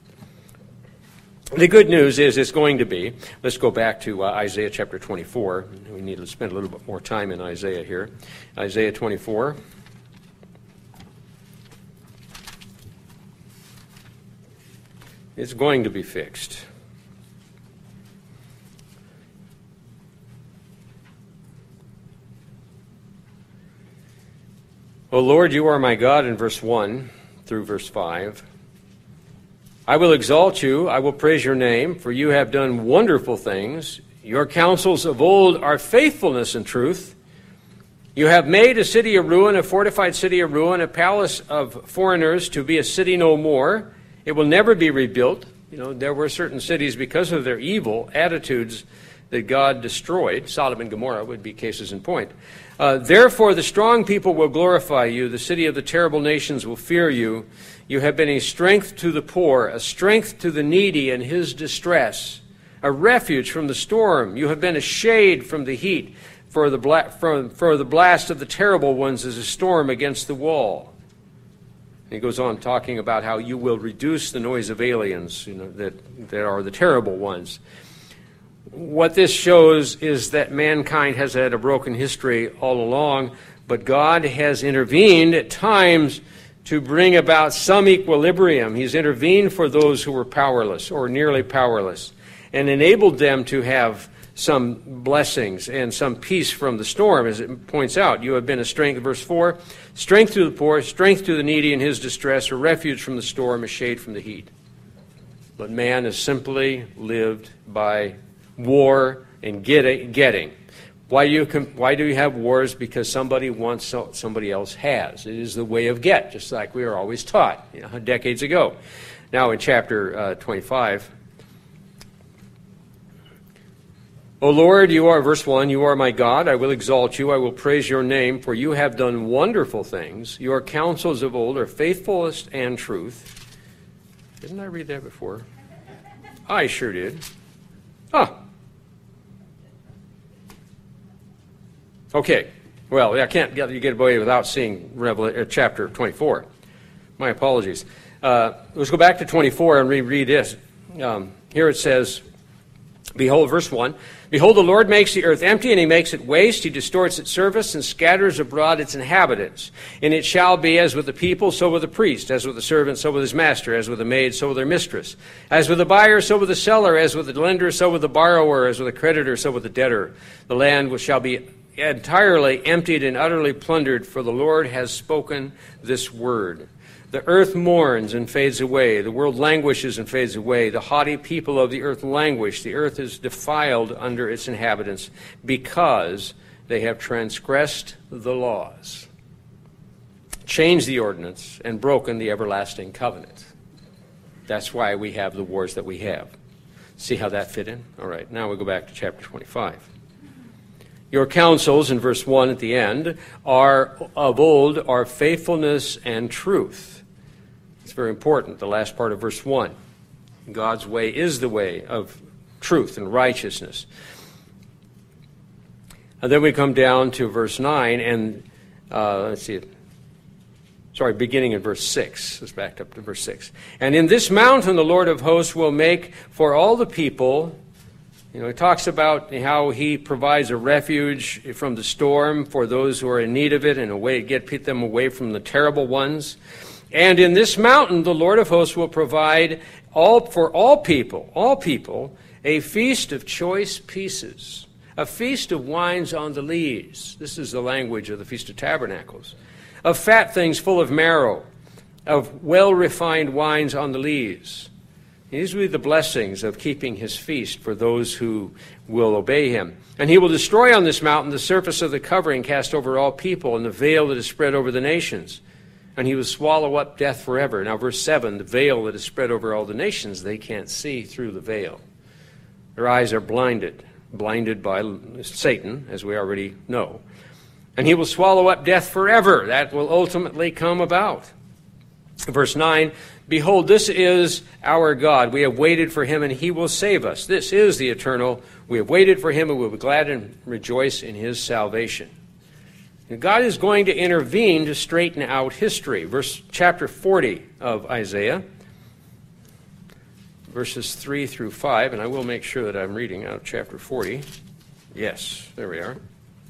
The good news is it's going to be, let's go back to uh, Isaiah chapter twenty-four. We need to spend a little bit more time in Isaiah here. Isaiah twenty-four. It's going to be fixed. O Lord, you are my God, in verse one through verse five. I will exalt you, I will praise your name, for you have done wonderful things. Your counsels of old are faithfulness and truth. You have made a city a ruin, a fortified city a ruin, a palace of foreigners to be a city no more. It will never be rebuilt. You know, there were certain cities, because of their evil attitudes, that God destroyed. Sodom and Gomorrah would be cases in point. Uh, Therefore, the strong people will glorify you. The city of the terrible nations will fear you. You have been a strength to the poor, a strength to the needy in his distress, a refuge from the storm. You have been a shade from the heat, for the, bla- for, for the blast of the terrible ones is a storm against the wall. He goes on talking about how you will reduce the noise of aliens, you know, that, that are the terrible ones. What this shows is that mankind has had a broken history all along, but God has intervened at times to bring about some equilibrium. He's intervened for those who were powerless or nearly powerless and enabled them to have some blessings and some peace from the storm, as it points out. You have been a strength, verse four, strength to the poor, strength to the needy in his distress, a refuge from the storm, a shade from the heat. But man has simply lived by war and get, getting. Why do you why do you have wars? Because somebody wants, so somebody else has. It is the way of get, just like we were always taught, you know, decades ago. Now in chapter uh, twenty-five, O Lord, you are, verse one, you are my God. I will exalt you. I will praise your name, for you have done wonderful things. Your counsels of old are faithfulness and truth. Didn't I read that before? I sure did. Huh. Okay. Well, I can't get you get away without seeing Revelation, uh, chapter twenty-four. My apologies. Uh, let's go back to twenty-four and reread this. Um, here it says, behold, verse one, behold, the Lord makes the earth empty, and he makes it waste. He distorts its surface and scatters abroad its inhabitants. And it shall be as with the people, so with the priest, as with the servant, so with his master, as with the maid, so with their mistress, as with the buyer, so with the seller, as with the lender, so with the borrower, as with the creditor, so with the debtor. The land shall be entirely emptied and utterly plundered, for the Lord has spoken this word. The earth mourns and fades away. The world languishes and fades away. The haughty people of the earth languish. The earth is defiled under its inhabitants, because they have transgressed the laws, changed the ordinance, and broken the everlasting covenant. That's why we have the wars that we have. See how that fit in? All right, now we go back to chapter twenty-five. Your counsels, in verse one at the end, are of old are faithfulness and truth. It's very important, the last part of verse one. God's way is the way of truth and righteousness. And then we come down to verse nine, and uh, let's see, sorry, beginning in verse six. Let's back up to verse six. And in this mountain the Lord of hosts will make for all the people. You know, he talks about how he provides a refuge from the storm for those who are in need of it, and a way to get them away from the terrible ones. And in this mountain the Lord of hosts will provide all for all people, all people, a feast of choice pieces, a feast of wines on the lees. This is the language of the Feast of Tabernacles. Of fat things full of marrow, of well-refined wines on the lees. These will be the blessings of keeping his feast for those who will obey him. And he will destroy on this mountain the surface of the covering cast over all people, and the veil that is spread over the nations. And he will swallow up death forever. Now, verse seven, the veil that is spread over all the nations, they can't see through the veil. Their eyes are blinded, blinded by Satan, as we already know. And he will swallow up death forever. That will ultimately come about. Verse nine, behold, this is our God. We have waited for him, and he will save us. This is the eternal. We have waited for him, and we will be glad and rejoice in his salvation. And God is going to intervene to straighten out history. Verse chapter forty of Isaiah, verses three through five, and I will make sure that I'm reading out of chapter forty. Yes, there we are.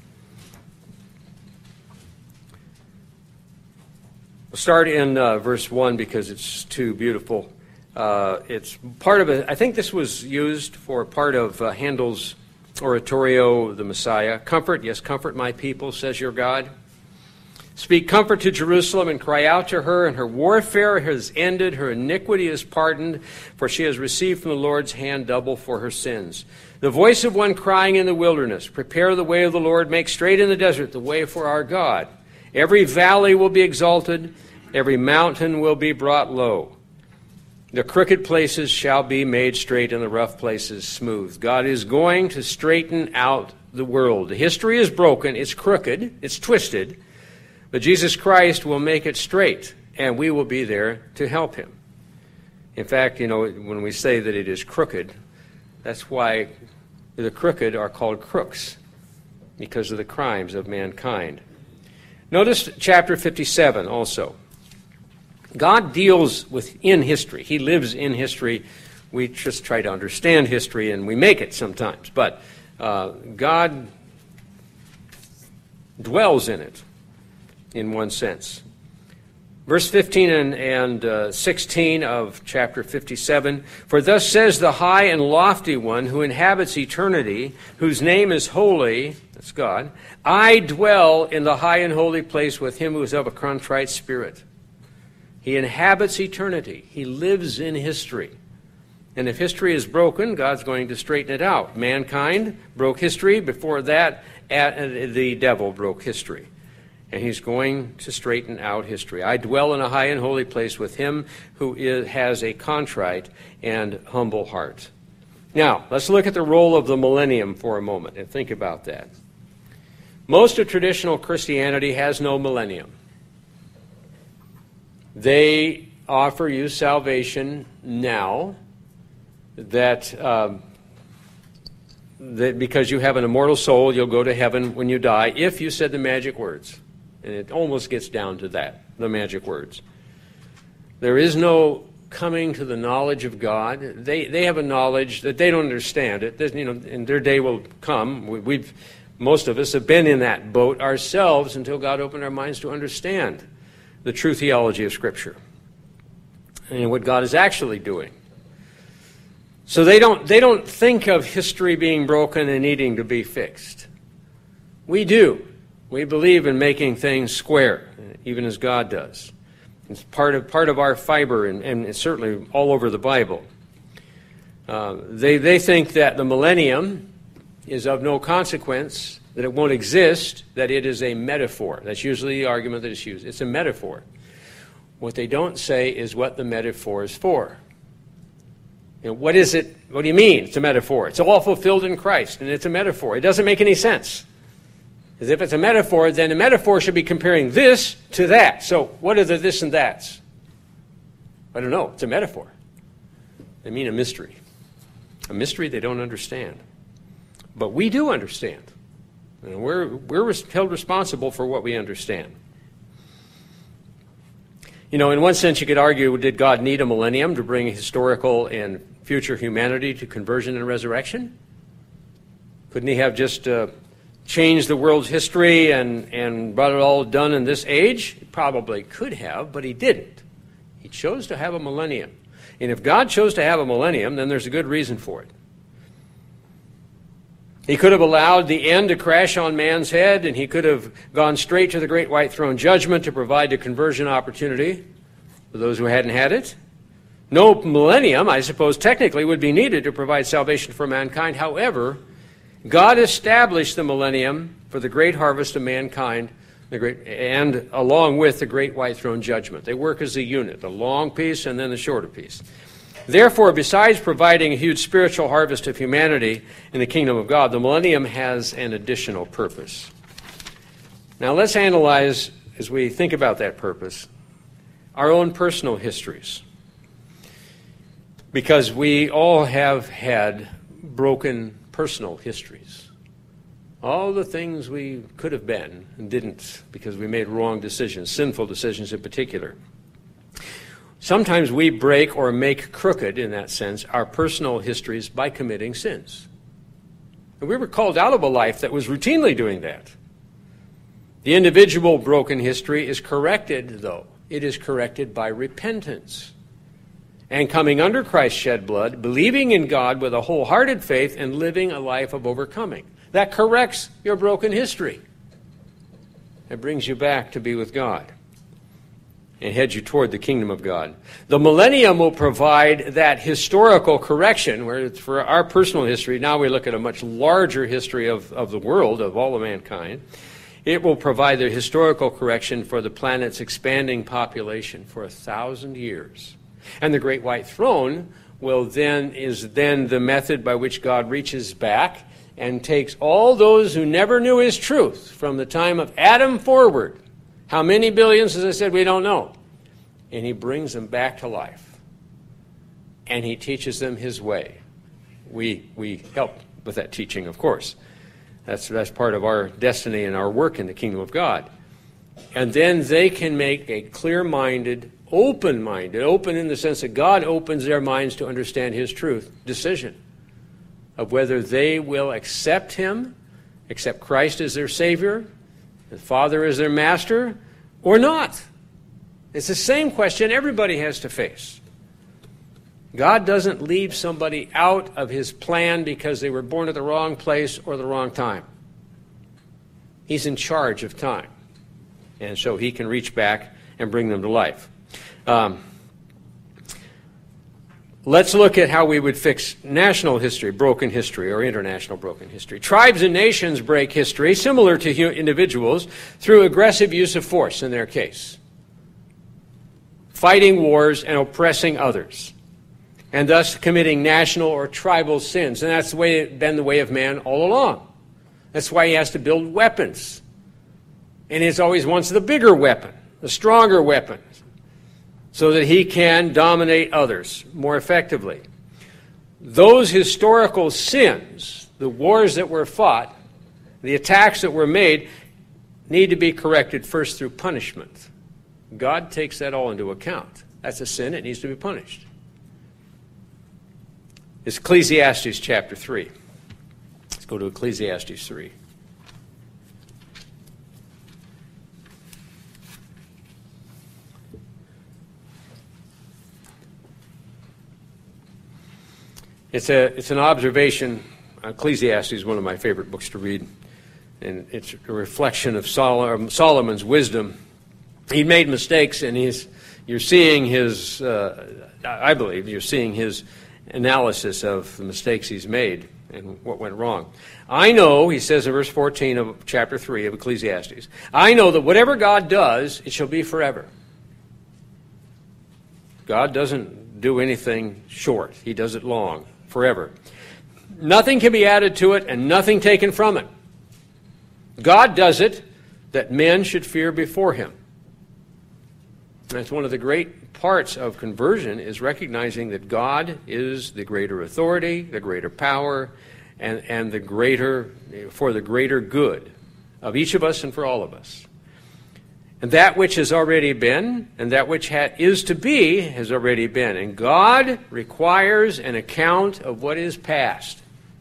We'll start in uh, verse one because it's too beautiful. Uh, it's part of it. I think this was used for part of uh, Handel's oratorio, the Messiah. Comfort, yes, comfort my people, says your God. Speak comfort to Jerusalem and cry out to her, and her warfare has ended, her iniquity is pardoned, for she has received from the Lord's hand double for her sins. The voice of one crying in the wilderness, prepare the way of the Lord, make straight in the desert the way for our God. Every valley will be exalted, every mountain will be brought low. The crooked places shall be made straight, and the rough places smooth. God is going to straighten out the world. History is broken, it's crooked, it's twisted, but Jesus Christ will make it straight, and we will be there to help him. In fact, you know, when we say that it is crooked, that's why the crooked are called crooks, because of the crimes of mankind. Notice chapter fifty-seven also. God deals within history. He lives in history. We just try to understand history, and we make it sometimes. But uh, God dwells in it, in one sense. Verse fifteen and, and uh, sixteen of chapter fifty-seven, for thus says the high and lofty one who inhabits eternity, whose name is holy, that's God, I dwell in the high and holy place with him who is of a contrite spirit. He inhabits eternity. He lives in history. And if history is broken, God's going to straighten it out. Mankind broke history. Before that, the devil broke history. And he's going to straighten out history. I dwell in a high and holy place with him who is, has a contrite and humble heart. Now, let's look at the role of the millennium for a moment and think about that. Most of traditional Christianity has no millennium. They offer you salvation now, that, um, that because you have an immortal soul, you'll go to heaven when you die, if you said the magic words. And it almost gets down to that, the magic words. There is no coming to the knowledge of God. They they have a knowledge that they don't understand it. That, you know, and their day will come. We, we've most of us have been in that boat ourselves until God opened our minds to understand the true theology of Scripture and what God is actually doing. So they don't they don't think of history being broken and needing to be fixed. We do. We believe in making things square, even as God does. It's part of part of our fiber, and, and it's certainly all over the Bible. Uh, they they think that the millennium is of no consequence, that it won't exist, that it is a metaphor. That's usually the argument that is used. It's a metaphor. What they don't say is what the metaphor is for. You know, what is it? What do you mean it's a metaphor? It's all fulfilled in Christ, and it's a metaphor. It doesn't make any sense. Because if it's a metaphor, then a metaphor should be comparing this to that. So what are the this and that's? I don't know. It's a metaphor. They mean a mystery. A mystery they don't understand. But we do understand. And we're, we're held responsible for what we understand. You know, in one sense you could argue, did God need a millennium to bring historical and future humanity to conversion and resurrection? Couldn't he have just uh, changed the world's history and, and brought it all done in this age? He probably could have, but he didn't. He chose to have a millennium. And if God chose to have a millennium, then there's a good reason for it. He could have allowed the end to crash on man's head, and he could have gone straight to the great white throne judgment to provide a conversion opportunity for those who hadn't had it. No millennium, I suppose, technically would be needed to provide salvation for mankind. However, God established the millennium for the great harvest of mankind, the great, and along with the great white throne judgment. They work as a unit, the long piece and then the shorter piece. Therefore, besides providing a huge spiritual harvest of humanity in the kingdom of God, the millennium has an additional purpose. Now let's analyze, as we think about that purpose, our own personal histories. Because we all have had broken personal histories. All the things we could have been and didn't because we made wrong decisions, sinful decisions in particular. Sometimes we break or make crooked, in that sense, our personal histories by committing sins. And we were called out of a life that was routinely doing that. The individual broken history is corrected, though. It is corrected by repentance and coming under Christ's shed blood, believing in God with a wholehearted faith, and living a life of overcoming. That corrects your broken history. It brings you back to be with God and heads you toward the kingdom of God. The millennium will provide that historical correction, where it's for our personal history. Now we look at a much larger history of, of the world, of all of mankind. It will provide the historical correction for the planet's expanding population for a thousand years. And the great white throne will then is then the method by which God reaches back and takes all those who never knew his truth from the time of Adam forward. How many billions, as I said, we don't know. And he brings them back to life. And he teaches them his way. We we help with that teaching, of course. That's, that's part of our destiny and our work in the kingdom of God. And then they can make a clear-minded, open-minded, open in the sense that God opens their minds to understand his truth, decision of whether they will accept him, accept Christ as their Savior, the Father as their master, or not. It's the same question everybody has to face. God doesn't leave somebody out of his plan because they were born at the wrong place or the wrong time. He's in charge of time. And so he can reach back and bring them to life. Um, let's look at how we would fix national history, broken history, or international broken history. Tribes and nations break history, similar to individuals, through aggressive use of force in their case. Fighting wars and oppressing others, and thus committing national or tribal sins. And that's the way, been the way of man all along. That's why he has to build weapons. And he always wants the bigger weapon, the stronger weapon, so that he can dominate others more effectively. Those historical sins, the wars that were fought, the attacks that were made, need to be corrected first through punishment. God takes that all into account. That's a sin. It needs to be punished. It's Ecclesiastes chapter three. Let's go to Ecclesiastes three. It's a it's an observation. Ecclesiastes is one of my favorite books to read, and it's a reflection of Sol- Solomon's wisdom. He made mistakes, and he's you're seeing his. Uh, I believe you're seeing his analysis of the mistakes he's made and what went wrong. I know, he says in verse fourteen of chapter three of Ecclesiastes, I know that whatever God does, it shall be forever. God doesn't do anything short. He does it long, forever. Nothing can be added to it and nothing taken from it. God does it that men should fear before him. That's one of the great parts of conversion, is recognizing that God is the greater authority, the greater power, and, and the greater, for the greater good of each of us and for all of us. And that which has already been, and that which ha- is to be, has already been. And God requires an account of what is past.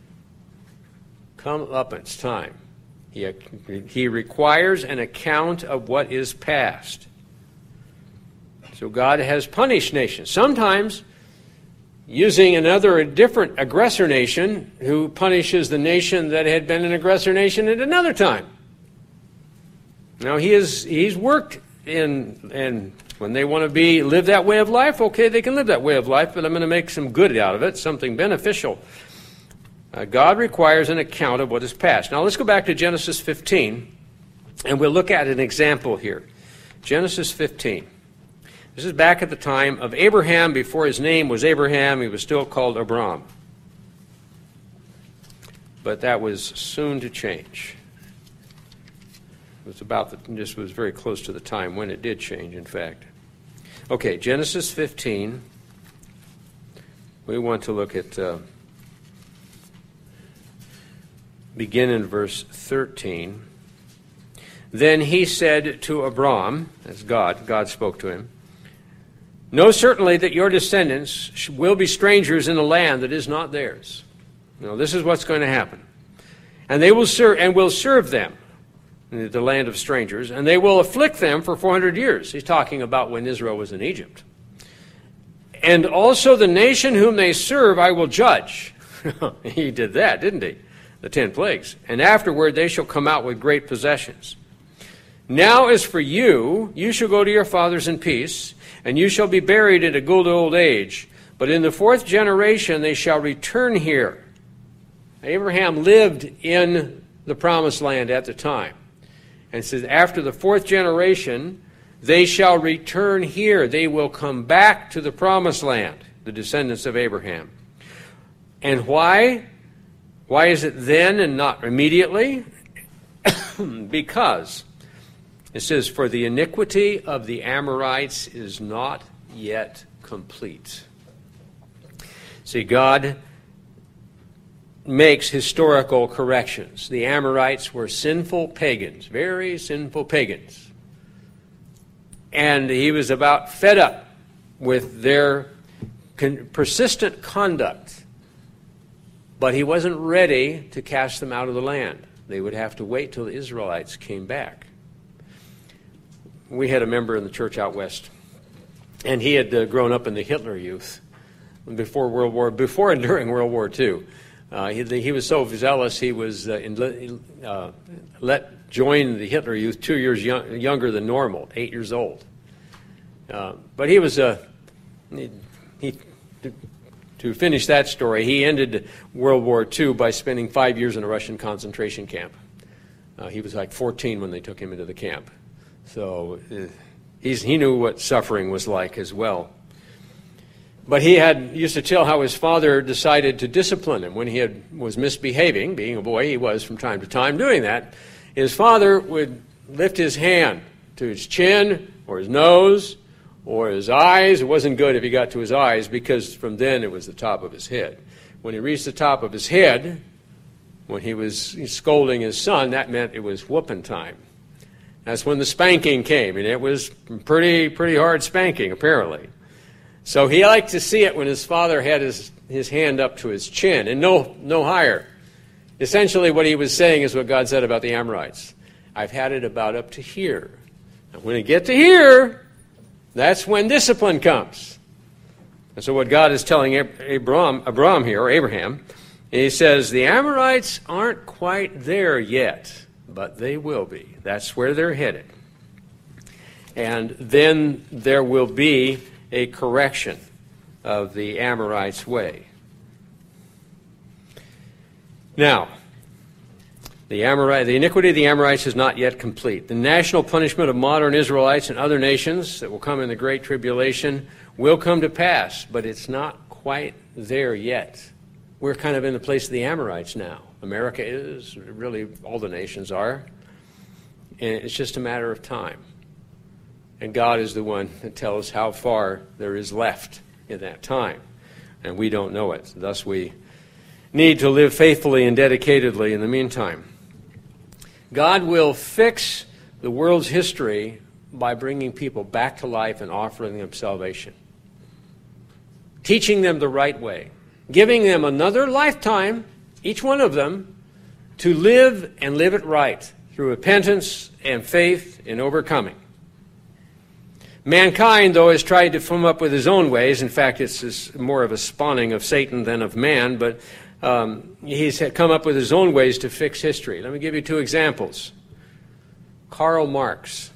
Come up, it's time. He, he requires an account of what is past. So God has punished nations, sometimes using another, a different aggressor nation who punishes the nation that had been an aggressor nation at another time. Now, he is, he's worked in, and when they want to be live that way of life, okay, they can live that way of life, but I'm going to make some good out of it, something beneficial. Uh, God requires an account of what is past. Now, let's go back to Genesis fifteen, and we'll look at an example here. Genesis fifteen. This is back at the time of Abraham. Before his name was Abraham, he was still called Abram. But that was soon to change. It was about the, just was very close to the time when it did change, in fact. Okay, Genesis fifteen. We want to look at, uh, begin in verse thirteen. Then he said to Abram, that's God, God spoke to him, know certainly that your descendants will be strangers in a land that is not theirs. You know, this is what's going to happen. And they will serve, and will serve them in the land of strangers, and they will afflict them for four hundred years. He's talking about when Israel was in Egypt. And also the nation whom they serve I will judge. He did that, didn't he? The ten plagues. And afterward they shall come out with great possessions. Now as for you, you shall go to your fathers in peace, and you shall be buried in a good old age. But in the fourth generation they shall return here. Abraham lived in the promised land at the time. And it says, after the fourth generation, they shall return here. They will come back to the promised land, the descendants of Abraham. And why? Why is it then and not immediately? Because it says, for the iniquity of the Amorites is not yet complete. See, God makes historical corrections. The Amorites were sinful pagans, very sinful pagans. And he was about fed up with their con- persistent conduct. But he wasn't ready to cast them out of the land. They would have to wait till the Israelites came back. We had a member in the church out west, and he had uh, grown up in the Hitler Youth before World War, before and during World War Two. Uh, he, he was so zealous, he was uh, in, uh, let join the Hitler Youth two years young, younger than normal, eight years old. Uh, but he was a, he, he, to finish that story, he ended World War Two by spending five years in a Russian concentration camp. Uh, he was like fourteen when they took him into the camp. So uh, he's, he knew what suffering was like as well. But he had used to tell how his father decided to discipline him when he had, was misbehaving. Being a boy, he was from time to time doing that. His father would lift his hand to his chin or his nose or his eyes. It wasn't good if he got to his eyes, because from then it was the top of his head. When he reached the top of his head, when he was scolding his son, that meant it was whooping time. That's when the spanking came, and it was pretty pretty hard spanking, apparently. So he liked to see it when his father had his, his hand up to his chin, and no no higher. Essentially what he was saying is what God said about the Amorites. I've had it about up to here. And when I get to here, that's when discipline comes. And so what God is telling Abram, Abram here, or Abraham, he says, the Amorites aren't quite there yet, but they will be. That's where they're headed. And then there will be a correction of the Amorites' way. Now, the, Amorite, the iniquity of the Amorites is not yet complete. The national punishment of modern Israelites and other nations that will come in the Great Tribulation will come to pass, but it's not quite there yet. We're kind of in the place of the Amorites now. America is, really all the nations are. And it's just a matter of time. And God is the one that tells how far there is left in that time. And we don't know it. Thus we need to live faithfully and dedicatedly in the meantime. God will fix the world's history by bringing people back to life and offering them salvation. Teaching them the right way. Giving them another lifetime, each one of them, to live and live it right through repentance and faith in overcoming. Mankind, though, has tried to come up with his own ways. In fact, it's, it's more of a spawning of Satan than of man, but um, he's come up with his own ways to fix history. Let me give you two examples. Karl Marx.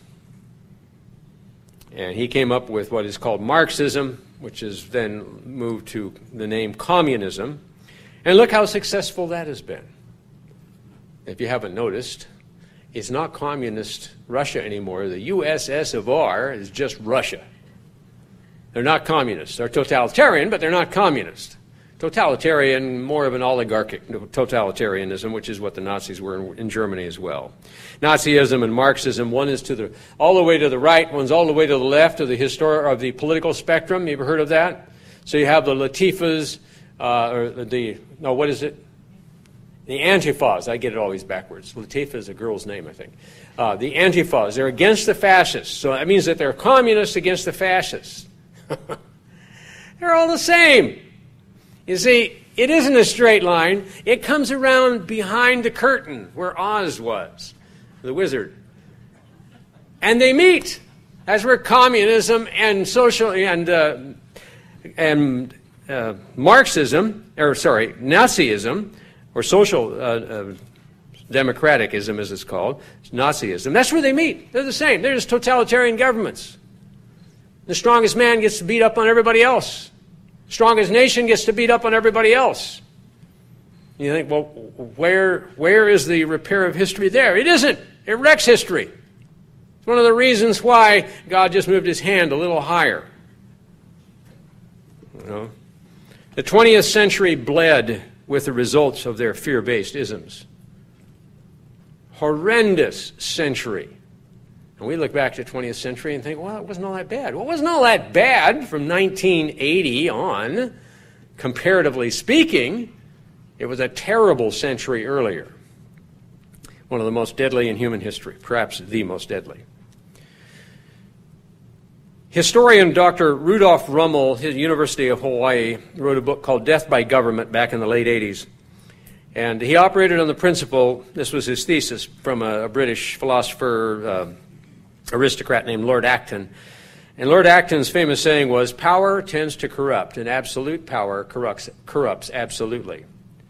And he came up with what is called Marxism, which is then moved to the name communism. And look how successful that has been. If you haven't noticed, it's not communist Russia anymore. The U S S R is just Russia. They're not communists. They're totalitarian, but they're not communist. Totalitarian, more of an oligarchic totalitarianism, which is what the Nazis were in, in Germany as well. Nazism and Marxism, one is to the all the way to the right, one's all the way to the left of the histor- of the political spectrum. You ever heard of that? So you have the Latifahs, uh, or the no, what is it? The Antifas. I get it always backwards. Latifah is a girl's name, I think. Uh, the Antifas. They're against the fascists. So that means that they're communists against the fascists. They're all the same. You see, it isn't a straight line. It comes around behind the curtain where Oz was, the wizard. And they meet. That's where communism and social and uh, and uh, Marxism, or sorry, Nazism, or social uh, uh, democraticism, as it's called, Nazism. That's where they meet. They're the same. They're just totalitarian governments. The strongest man gets to beat up on everybody else. Strongest nation gets to beat up on everybody else. You think, well, where where is the repair of history there? It isn't. It wrecks history. It's one of the reasons why God just moved his hand a little higher. You know? The twentieth century bled with the results of their fear-based isms. Horrendous century. And we look back to the twentieth century and think, well, it wasn't all that bad. Well, it wasn't all that bad from nineteen eighty on, comparatively speaking. It was a terrible century earlier. One of the most deadly in human history, perhaps the most deadly. Historian Doctor Rudolph Rummel, his University of Hawaii, wrote a book called Death by Government back in the late eighties. And he operated on the principle, this was his thesis from a, a British philosopher, uh, aristocrat named Lord Acton. And Lord Acton's famous saying was, power tends to corrupt, and absolute power corrupts, corrupts absolutely.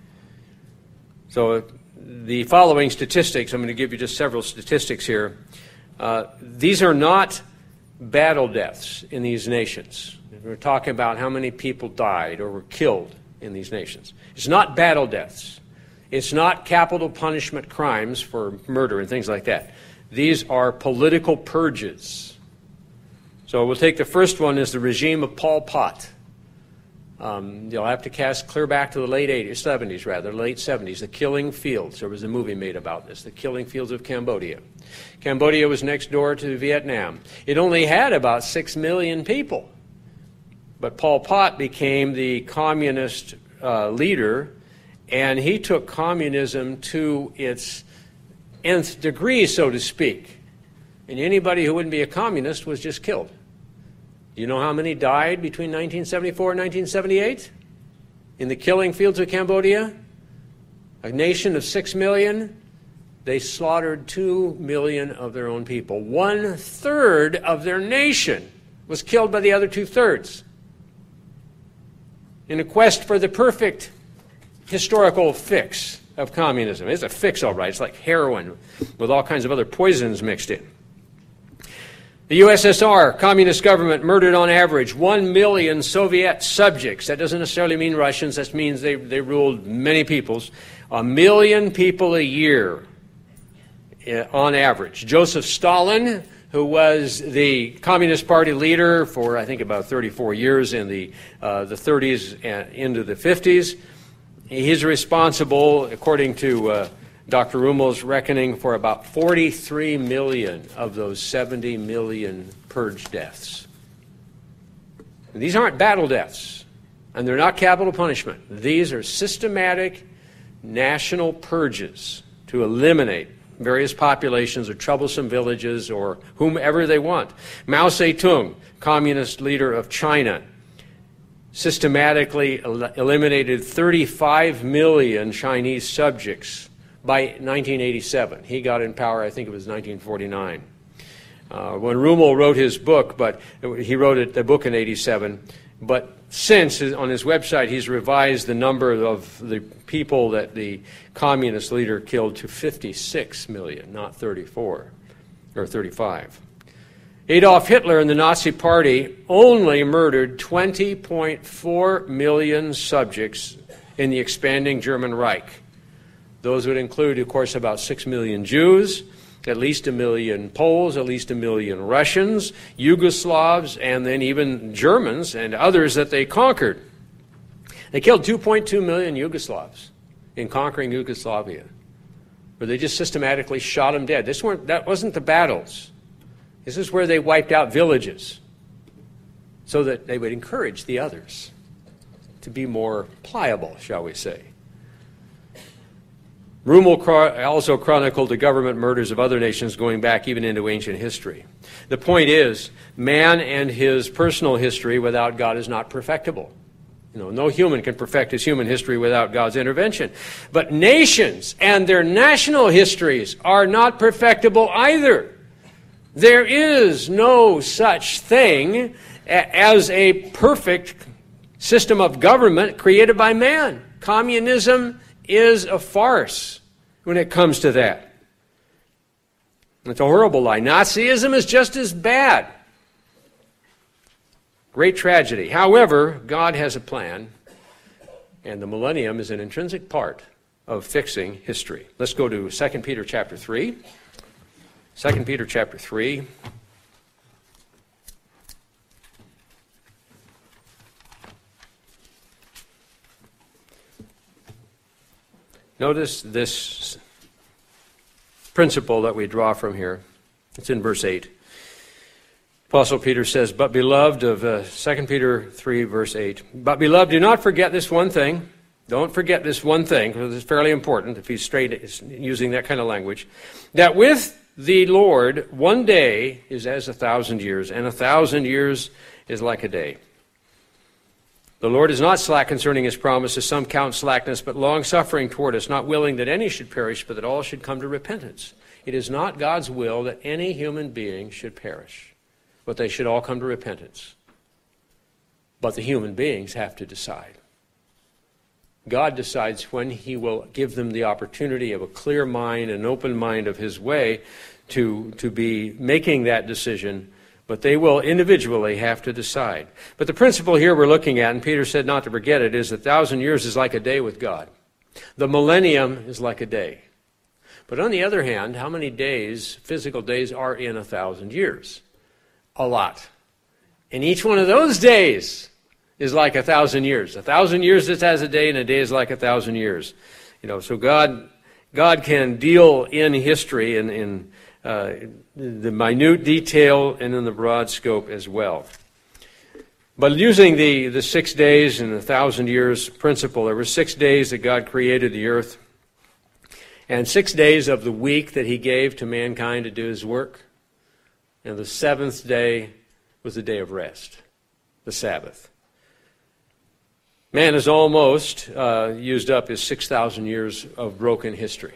So the following statistics, I'm going to give you just several statistics here. Uh, these are not battle deaths in these nations. We're talking about how many people died or were killed in these nations. It's not battle deaths. It's not capital punishment crimes for murder and things like that. These are political purges. So we'll take the first one as the regime of Pol Pot. Um, you'll have to cast clear back to the late eighties, seventies rather, late seventies, the Killing Fields. There was a movie made about this, the Killing Fields of Cambodia. Cambodia was next door to Vietnam. It only had about six million people. But Pol Pot became the communist uh, leader, and he took communism to its nth degree, so to speak. And anybody who wouldn't be a communist was just killed. Do you know how many died between nineteen seventy-four and nineteen seventy-eight? In the Killing Fields of Cambodia? A nation of six million, they slaughtered two million of their own people. One third of their nation was killed by the other two thirds. In a quest for the perfect historical fix of communism. It's a fix, all right. It's like heroin with all kinds of other poisons mixed in. The U S S R, communist government, murdered on average one million Soviet subjects. That doesn't necessarily mean Russians. That means they, they ruled many peoples. A million people a year on average. Joseph Stalin, who was the Communist Party leader for, I think, about thirty-four years in the, uh, the thirties and into the fifties, he's responsible, according to uh, Doctor Rummel's reckoning for about forty-three million of those seventy million purge deaths. And these aren't battle deaths, and they're not capital punishment. These are systematic national purges to eliminate various populations or troublesome villages or whomever they want. Mao Zedong, communist leader of China, systematically el- eliminated thirty-five million Chinese subjects by nineteen eighty-seven. He got in power, I think it was nineteen forty-nine. Uh, when Rummel wrote his book, but he wrote it, the book in eighty-seven, but since on his website he's revised the number of the people that the communist leader killed to fifty-six million, not thirty-four or thirty-five. Adolf Hitler and the Nazi Party only murdered twenty point four million subjects in the expanding German Reich. Those would include, of course, about six million Jews, at least a million Poles, at least a million Russians, Yugoslavs, and then even Germans and others that they conquered. They killed two point two million Yugoslavs in conquering Yugoslavia, where they just systematically shot them dead. This weren't, that wasn't the battles. This is where they wiped out villages so that they would encourage the others to be more pliable, shall we say. Rummel also chronicled the government murders of other nations going back even into ancient history. The point is, man and his personal history without God is not perfectible. You know, no human can perfect his human history without God's intervention. But nations and their national histories are not perfectible either. There is no such thing as a perfect system of government created by man. Communism is a farce when it comes to that. It's a horrible lie. Nazism is just as bad. Great tragedy. However, God has a plan, and the millennium is an intrinsic part of fixing history. Let's go to Second Peter chapter three. Second Peter chapter three. Notice this principle that we draw from here. It's in verse eight. Apostle Peter says, but beloved, of uh, Second Peter three, verse eight, but beloved, do not forget this one thing. Don't forget this one thing, because it's fairly important if he's straight using that kind of language, that with the Lord one day is as a thousand years, and a thousand years is like a day. The Lord is not slack concerning his promise, as some count slackness, but long-suffering toward us, not willing that any should perish, but that all should come to repentance. It is not God's will that any human being should perish, but they should all come to repentance. But the human beings have to decide. God decides when he will give them the opportunity of a clear mind, an open mind of his way to, to be making that decision. But they will individually have to decide. But the principle here we're looking at, and Peter said not to forget it, is a thousand years is like a day with God. The millennium is like a day. But on the other hand, how many days, physical days, are in a thousand years? A lot. And each one of those days is like a thousand years. A thousand years is as a day, and a day is like a thousand years. You know, so God, God can deal in history and in Uh, the minute detail and in the broad scope as well. But using the, the six days and the thousand years principle, there were six days that God created the earth, and six days of the week that he gave to mankind to do his work. And the seventh day was the day of rest, the Sabbath. Man has almost uh, used up his six thousand years of broken history.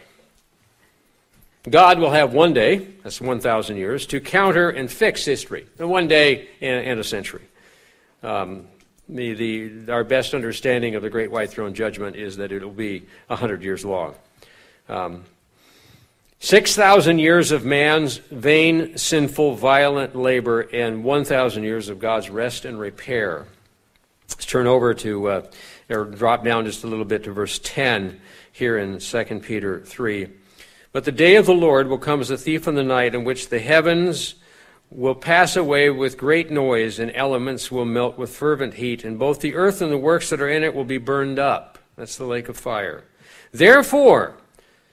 God will have one day, that's one thousand years, to counter and fix history. One day and, and a century. Um, the, the, our best understanding of the Great White Throne Judgment is that it will be one hundred years long. Um, six thousand years of man's vain, sinful, violent labor, and one thousand years of God's rest and repair. Let's turn over to, uh, or drop down just a little bit to verse ten here in Second Peter three. But the day of the Lord will come as a thief in the night, in which the heavens will pass away with great noise, and elements will melt with fervent heat, and both the earth and the works that are in it will be burned up. That's the lake of fire. Therefore,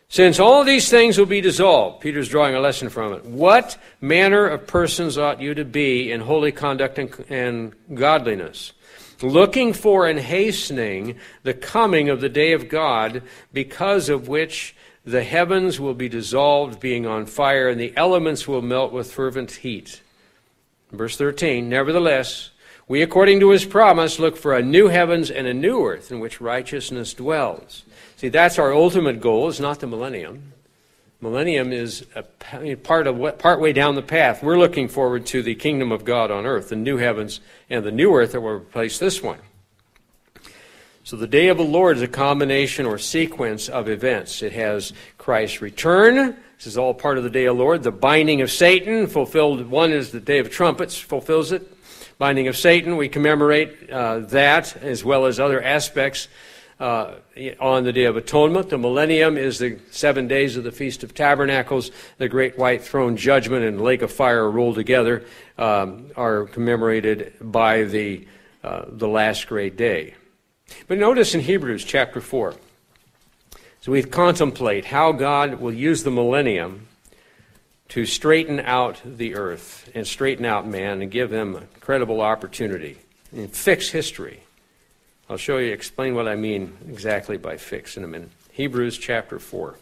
Since all these things will be dissolved, Peter's drawing a lesson from it, what manner of persons ought you to be in holy conduct and, and godliness, looking for and hastening the coming of the day of God, because of which the heavens will be dissolved, being on fire, and the elements will melt with fervent heat. Verse thirteen, nevertheless, we, according to his promise, look for a new heavens and a new earth in which righteousness dwells. See, that's our ultimate goal. It's not the millennium. Millennium is a part of what, part way down the path. We're looking forward to the kingdom of God on earth, the new heavens and the new earth that will replace this one. So the day of the Lord is a combination or sequence of events. It has Christ's return. This is all part of the day of the Lord. The binding of Satan, fulfilled. One is the day of trumpets, fulfills it. Binding of Satan, we commemorate uh, that as well as other aspects uh, on the Day of Atonement. The millennium is the seven days of the Feast of Tabernacles. The great white throne judgment and lake of fire rolled together um, are commemorated by the, uh, the last great day. But notice in Hebrews chapter four, so we contemplate how God will use the millennium to straighten out the earth and straighten out man and give them a credible opportunity and fix history. I'll show you, explain what I mean exactly by fix in a minute. Hebrews chapter four.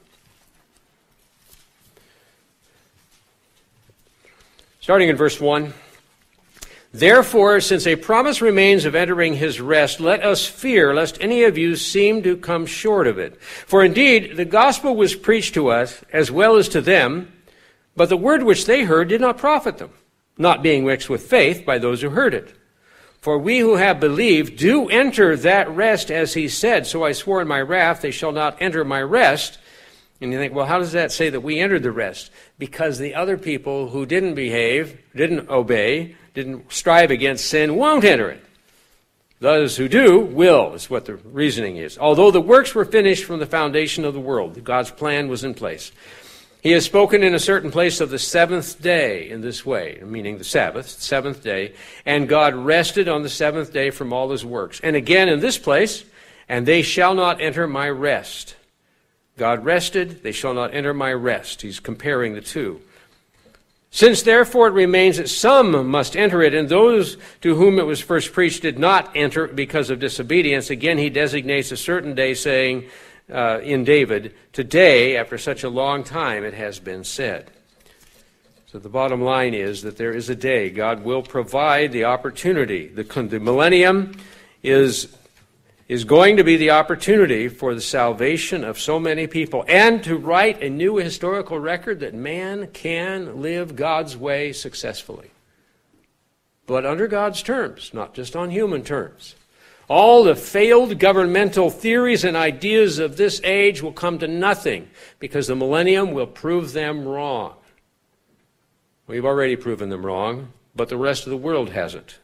Starting in verse one. Therefore, since a promise remains of entering his rest, let us fear lest any of you seem to come short of it. For indeed, the gospel was preached to us as well as to them, but the word which they heard did not profit them, not being mixed with faith by those who heard it. For we who have believed do enter that rest, as he said, so I swore in my wrath, they shall not enter my rest. And you think, well, how does that say that we entered the rest? Because the other people who didn't behave, didn't obey, didn't strive against sin, won't enter it. Those who do will, is what the reasoning is. Although the works were finished from the foundation of the world, God's plan was in place. He has spoken in a certain place of the seventh day in this way, meaning the Sabbath, seventh day, and God rested on the seventh day from all his works. And again in this place, and they shall not enter my rest. God rested, they shall not enter my rest. He's comparing the two. Since therefore it remains that some must enter it, and those to whom it was first preached did not enter because of disobedience, again he designates a certain day, saying uh, in David, today, after such a long time, it has been said. So the bottom line is that there is a day. God will provide the opportunity. The, the millennium is is going to be the opportunity for the salvation of so many people and to write a new historical record that man can live God's way successfully. But under God's terms, not just on human terms. All the failed governmental theories and ideas of this age will come to nothing because the millennium will prove them wrong. We've already proven them wrong, but the rest of the world hasn't.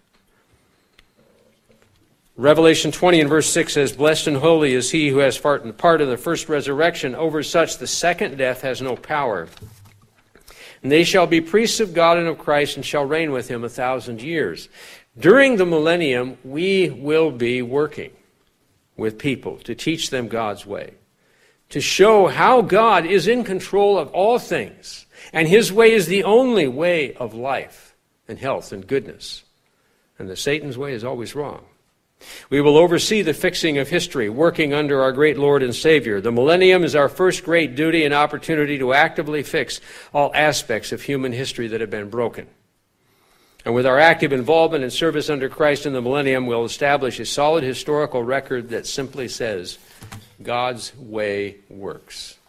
Revelation twenty and verse six says, blessed and holy is he who has part in the first resurrection. Over such the second death has no power. And they shall be priests of God and of Christ and shall reign with him a thousand years. During the millennium, we will be working with people to teach them God's way, to show how God is in control of all things, and his way is the only way of life and health and goodness, and that Satan's way is always wrong. We will oversee the fixing of history, working under our great Lord and Savior. The millennium is our first great duty and opportunity to actively fix all aspects of human history that have been broken. And with our active involvement and service under Christ in the millennium, we'll establish a solid historical record that simply says, God's way works.